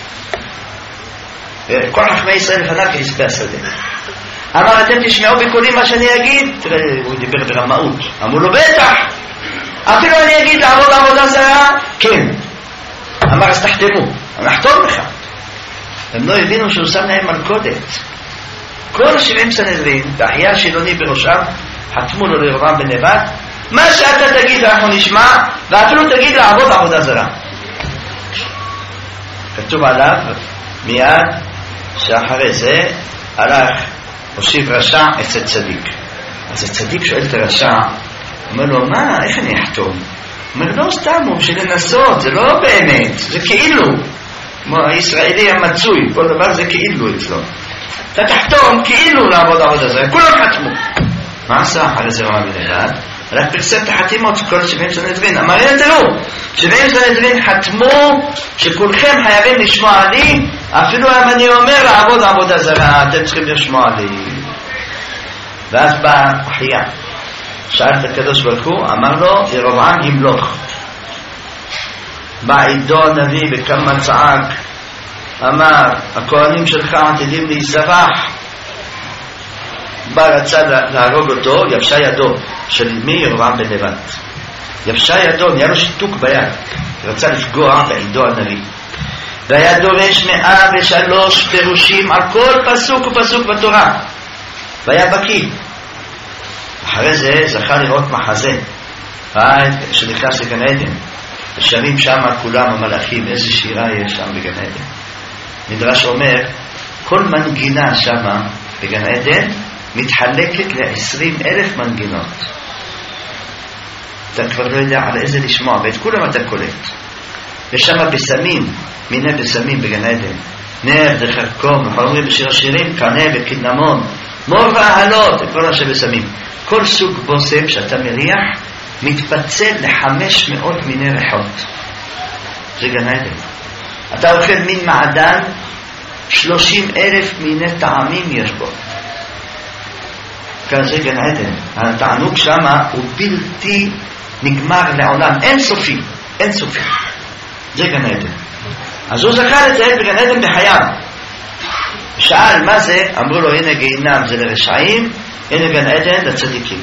כל חכמי ישראל לפניו כעשבי השדה. אמר אתם תשמעו בקולי מה שאני אגיד? תראה, הוא דיבר ברמאות. אמרו לו בטח, אפילו אני אגיד לעבוד עבודה זרה? כן. אמר אז תחתמו, אני אחתום לך. הם לא הבינו שהוא שם להם מלכודת. כל 70 סנהדרין, ואחיה השילוני בראשם, חתמו לו לירבעם בן נבט, מה שאתה תגיד אנחנו נשמע, ואפילו תגיד לעבוד עבודה זרה. כתוב עליו מיד שאחרי זה הלך הושיב רשע אצל צדיק. אז הצדיק שואל את הרשע, אומר לו מה, איך אני אחתום? אומר לא סתם, הוא בשביל לנסות, זה לא באמת, זה כאילו כמו הישראלי המצוי, כל דבר זה כאילו אצלו. אתה תחתום כאילו לעבוד עבודה זרה. כולם חתמו. מה עשה אחרי זה רבעם בן נבט? רק פרסם את החתימות כל 70 סנהדרין. אמר הנה תראו, 70 סנהדרין חתמו שכולכם חייבים לשמוע לי, אפילו אם אני אומר לעבוד עבודה זרה אתם צריכים לשמוע לי. ואז בא אחיה, שאל את הקדוש ברוך הוא, אמר לו ירבעם ימלוך. בא עידו הנביא וכמה צעק, אמר הכהנים שלך עתידים להיסבח. בא רצה להרוג אותו, יבשה ידו של מי? ירבעם בן נבט. יבשה ידו, נהיה לו שיתוק ביד, רצה לפגוע בעידו הנביא, והיה דורש 103 פירושים על כל פסוק ופסוק בתורה, והיה בקיא. אחרי זה זכה לראות מחזה, שנכנס לגן עדן, ושרים שם כולם המלאכים, איזה שירה יש שם בגן עדן. מדרש אומר כל מנגינה שם בגן עדן מתחלקת ל20,000 מנגינות. אתה כבר לא יודע על איזה לשמוע, ואת כולם אתה קולט. ושם בסמים, מיני בסמים בגן עדן, נר וחרקום, אנחנו אומרים בשיר השירים, קנה וקדנמון, מור ואהלות, כל מה שבסמים. כל סוג בושם שאתה מריח מתפצל ל500 מיני ריחות. זה גן עדן. אתה אוכל מין מעדן, 30,000 מיני טעמים יש בו. כאן זה גן עדן. התענוג שם הוא בלתי נגמר לעולם, אין סופי. זה גן עדן. אז הוא זכה לטייל בגן עדן בחייו. שאל מה זה? אמרו לו הנה גיהינם זה לרשעים, הנה גן עדן לצדיקים.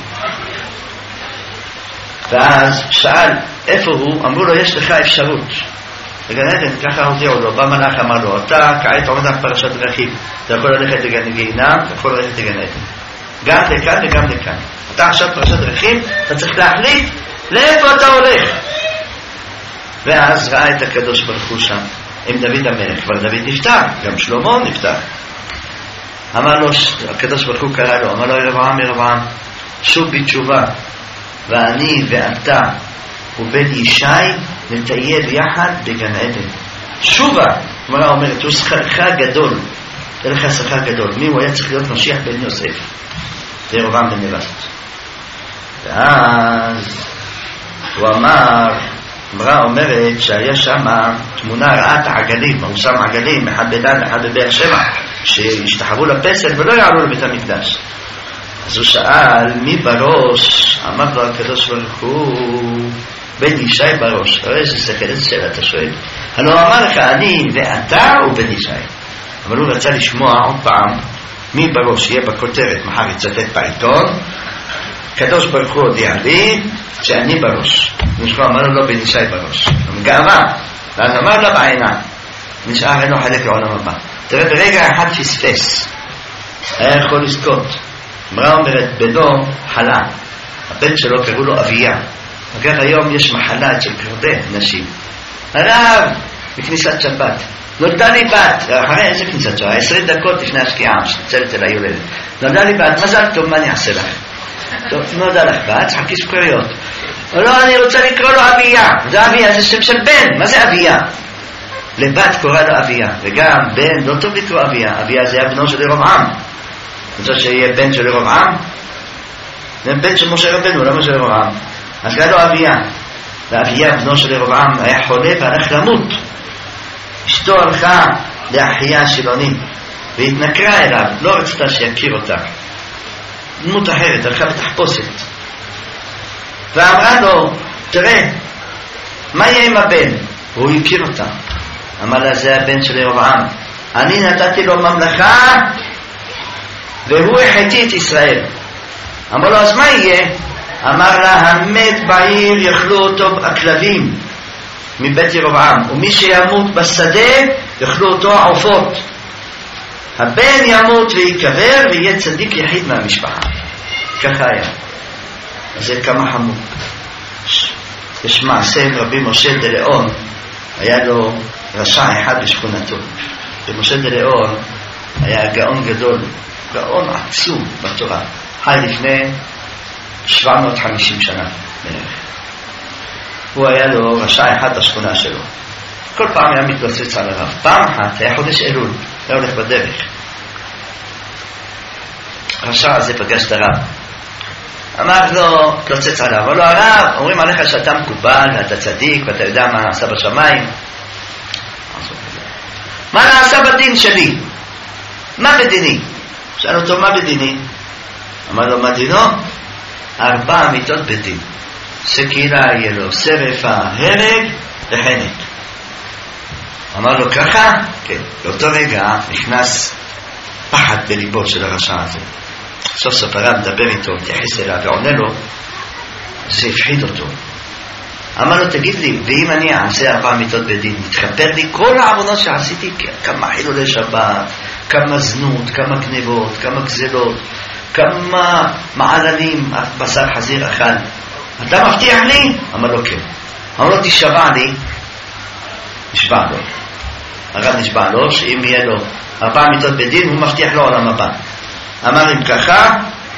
ואז שאל איפה הוא? אמרו לו יש לך אפשרות בגן עדן. ככה הודיעו לו, בא מלאך אמר לו אתה כעת עומד על פרשת דרכים, אתה יכול ללכת לגן גיהינם, אתה יכול ללכת לגן עדן, גם לכאן וגם לכאן. אתה עכשיו פרשת דרכים, אתה צריך להחליט לאיפה אתה הולך. ואז ראה את הקדוש ברוך הוא שם עם דוד המלך, כבר דוד נפטר, גם שלמה נפטר. אמר לו, הקדוש ברוך הוא קרא לו, אמר לו ירבעם, שוב בתשובה, ואני ואתה ובן ישי נטייל יחד בגן עדן. שובה, כלומר אומרת, הוא שכרך גדול, תהיה לך שכר גדול. מי הוא היה צריך להיות משיח בן יוסף? זה ירבעם בן נבט. ואז הוא אמרה אומרת שהיה שם תמונה רעת העגלים, הוא שם עגלים, אחד בדן, אחד בבאר שבע, שהשתחוו לפסל ולא יעלו לבית המקדש. אז הוא שאל מי בראש? אמר לו הקדוש ברוך הוא בן ישי בראש. איזה שכל, איזה שאלה אתה שואל? הלוא הוא אמר לך, אני ואתה ובן ישראל. אבל הוא רצה לשמוע עוד פעם מי בראש יהיה בכותרת, מחר יצטט בעיתון, קדוש ברוך הוא הודיע לי שאני בראש. נשמע, אמר לו לא בן ישראל בראש, גאווה. ואז אמר לה בעינה, נשאר אין לו חלק לעולם הבא. תראה, ברגע אחד פספס, היה יכול לזכות. אמרה אומרת, בנו חלה, הבן שלו קראו לו אביה. אגב, היום יש מחלה אצל הרבה נשים. הרב, בכניסת שבת, נולדה לי בת, אחרי איזה כניסת שבת? 20 דקות לפני השקיעה, שצלת אל היולדת. נולדה לי בת, מזל טוב, מה אני אעשה לך? טוב, נולדה לך בת, חכי סוכריות. לא, אני רוצה לקרוא לו אביה. זה אביה, זה שם של בן, מה זה אביה? לבת קורא לו אביה, וגם בן, לא טוב לקרוא אביה. אביה זה היה בנו של ירבעם. רוצה שיהיה בן של ירבעם? זה בן של משה רבנו, לא משה ירבעם. אז קרא לו אביה. ואביה, בנו של ירבעם, היה חולה והלך למות. אשתו הלכה לאחיה שילוני והתנכרה אליו, לא רצתה שיכיר אותה. דמות אחרת, הלכה בתחפושת. ואמרה לו, תראה, מה יהיה עם הבן? והוא הכיר אותה. אמר לה, זה הבן של ירבעם. אני נתתי לו ממלכה והוא החטיא את ישראל. אמר לו, אז מה יהיה? אמר לה, המת בעיר יאכלו אותו הכלבים מבית ירבעם, ומי שימות בשדה יאכלו אותו העופות. הבן ימות ויקבר ויהיה צדיק יחיד מהמשפחה. ככה היה. אז זה כמה חמור. יש מעשה עם רבי משה דלאון, היה לו רשע אחד בשכונתו. ומשה דלאון היה גאון גדול, גאון עצום בתורה, חי לפני 750 שנה בערך. הוא היה לו רשע אחד בשכונה שלו. כל פעם היה מתלוצץ על הרב. פעם אחת היה חודש אלול, היה הולך בדרך. הרשע הזה פגש את הרב. אמר לו, תלוצץ עליו. אמר לו, הרב, אומרים עליך שאתה מקובל, ואתה צדיק, ואתה יודע מה נעשה בשמיים. מה נעשה בדין שלי? מה בדיני? שאל אותו, מה בדיני? אמר לו, מה דינו? 4 מיתות בדין. סקילה יהיה לו, שרפה, הרג וחנק. אמר לו ככה? כן. באותו רגע נכנס פחד בליבו של הרשע הזה. סוף סוף הרב מדבר איתו, מתייחס אליו ועונה לו, זה הפחיד אותו. אמר לו, תגיד לי, ואם אני אעשה 4 מיתות בדין, מתחבר לי כל העוונות שעשיתי, כמה חילולי שבת, כמה זנות, כמה גנבות, כמה גזלות, כמה מעללים, בשר חזיר אכל. אתה מבטיח לי? אמר לו כן. אמר לו, תשבע לי. נשבע לו. הרב נשבע לו שאם יהיה לו 4 מיתות בדין, הוא מבטיח לו עולם הבא. אמר אם ככה,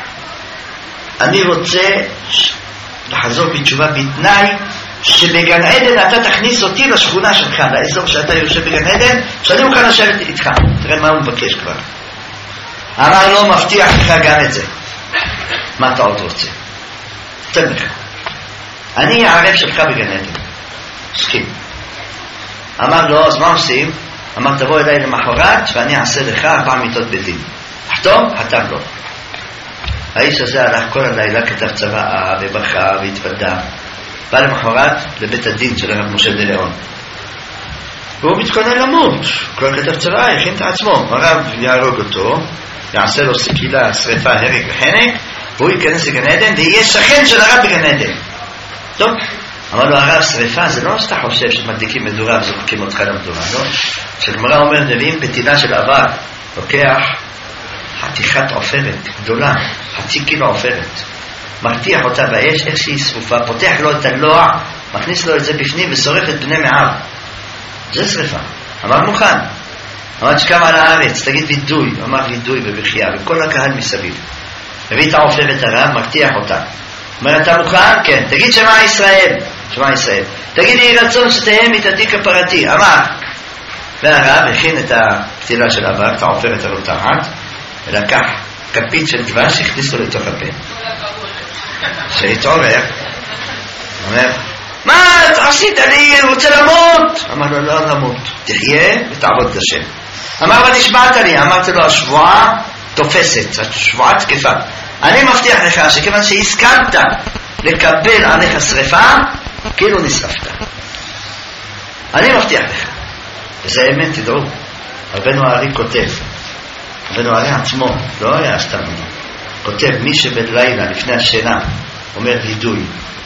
אני רוצה לחזור בתשובה בתנאי שבגן עדן אתה תכניס אותי לשכונה שלך, לאזור שאתה יושב בגן עדן, שאני מוכן לשבת איתך. תראה מה הוא מבקש כבר. אמר לו, מבטיח לך גם את זה. מה אתה עוד רוצה? תן לך. אני הערב שלך בגן עדן. סכים. אמר לו, אז מה עושים? אמר, תבוא אליי למחרת ואני אעשה לך 4 מיתות בדין. חתום? חתם לו. האיש הזה הלך כל הלילה, כתב צוואה ובכה והתוודה. בא למחרת לבית הדין של הרב משה דלאון. והוא מתכונן למות. כבר כתב צוואה, הכין את עצמו. הרב יהרוג אותו, יעשה לו סקילה, שריפה, הרג וחנק, והוא ייכנס לגן עדן ויהיה שכן של הרב בגן עדן. טוב, אמר לו הרב, שריפה זה לא שאתה חושב שמדליקים מדורה וזורקים אותך למדורה, לא? כשגמרא אומר, נביאים בטינה של אבק, לוקח חתיכת עופרת גדולה, 0.5 קילו עופרת, מרתיח אותה באש, איך שהיא שרופה, פותח לו את הלוע, מכניס לו את זה בפנים ושורף את בני מעיו. זה שריפה. אמר מוכן. אמר שקם על הארץ, תגיד וידוי. אמר וידוי ובחייה, וכל הקהל מסביב. הביא את העופרת הרב, מרתיח אותה. אומר, אתה מוכן? כן. תגיד שמע ישראל. שמע ישראל. תגיד לי רצון שתהיה מיתתי כפרתי. אמר. והרב הכין את הפתילה של אבק, את העופרת הרותחת, ולקח כפית של דבש, הכניס לו לתוך הפה. שהתעורר, אומר, מה עשית? אני רוצה למות. אמר לו, לא למות, תחיה ותעבוד את השם. אמר, אבל נשבעת לי. אמרתי לו, השבועה תופסת, השבועה תקפה. אני מבטיח לך שכיוון שהסכמת לקבל עליך שריפה, כאילו נשרפת. אני מבטיח לך. וזה אמת, תדעו. רבנו הארי כותב, רבנו הארי עצמו, לא היה סתם, כותב, מי שבלילה לפני השינה אומר וידוי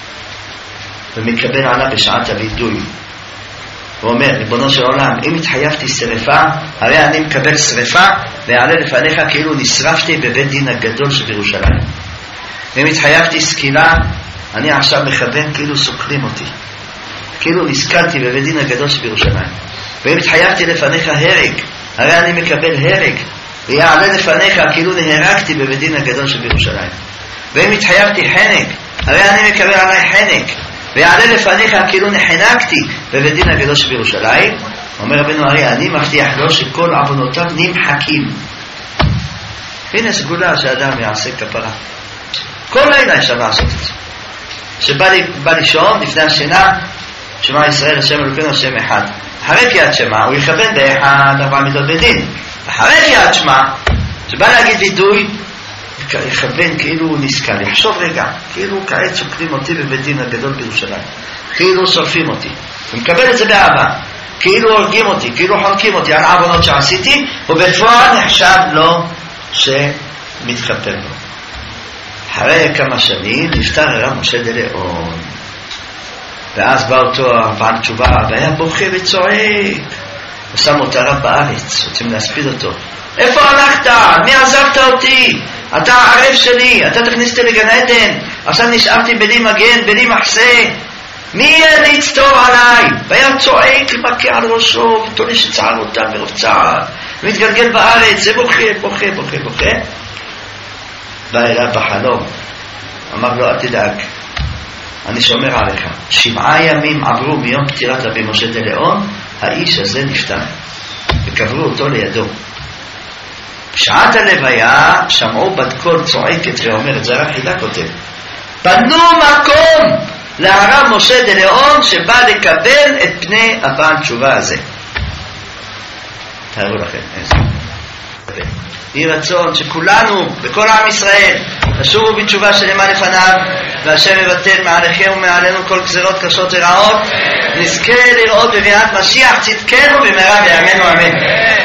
ומקבל עליו בשעת הוידוי, הוא אומר, ריבונו של עולם, אם התחייבתי שריפה, הרי אני מקבל שריפה ויעלה לפניך כאילו נשרפתי בבית דין הגדול שבירושלים. ואם התחייבתי סקילה, אני עכשיו מכוון כאילו סוקלים אותי, כאילו נזכרתי בבית דין הגדול שבירושלים. ואם התחייבתי לפניך הרג, הרי אני מקבל הרג ויעלה לפניך כאילו נהרגתי בבית דין הגדול שבירושלים. ואם התחייבתי חנק, הרי אני מקבל עליי חנק ויעלה לפניך כאילו נחנקתי בבית דין הגדול שבירושלים. אומר רבנו הארי, אני מבטיח לו שכל עוונותיו נמחקים. הנה סגולה שאדם יעשה כפרה. כל לילה אפשר לעשות את זה. שבא לישון לפני השינה, שמע ישראל השם אלוקינו השם אחד. אחרי קריאת שמע הוא יכוון באחד 4 מידות בדין. אחרי קריאת שמע, שבא להגיד וידוי, יכוון כאילו הוא נזכר, יחשוב רגע, כאילו כעת סוקלים אותי בבית דין הגדול בירושלים, כאילו שורפים אותי, ומקבל את זה באהבה, כאילו הורגים אותי, כאילו חונקים אותי על העוונות שעשיתי, ובפועל נחשב לו שמתחפר לו. אחרי כמה שנים נפטר הרב משה דלאון, ואז בא אותו הבעל תשובה והיה בוכה וצועק, ושמו את הרב בארץ, רוצים להספיד אותו. איפה הלכת? מי עזבת אותי? אתה הערב שלי, אתה תכניס אותי לגן עדן, עכשיו נשארתי בלי מגן, בלי מחסה, מי יהיה להצטור עליי? והיה צועק למכה על ראשו ותולש את שערותיו מרוב צער ומתגלגל בארץ, זה בוכה, בוכה, בוכה, בוכה. בא אליו בחלום, אמר לו, אל תדאג, אני שומר עליך. 7 ימים עברו מיום פטירת רבי משה דלאון, האיש הזה נפטר וקברו אותו לידו. בשעת הלוויה שמעו בת קול צועקת ואומרת, זה הרב חידה כותב, פנו מקום להרב משה דלאון שבא לקבל את פני הבעל תשובה הזה. תארו לכם איזה יהי רצון שכולנו בכל עם ישראל נשובו בתשובה שלמה לפניו, והשם יבטל מעליכם ומעלינו כל גזרות קשות ורעות, נזכה לראות בביאת משיח צדקנו במהרה בימינו אמן.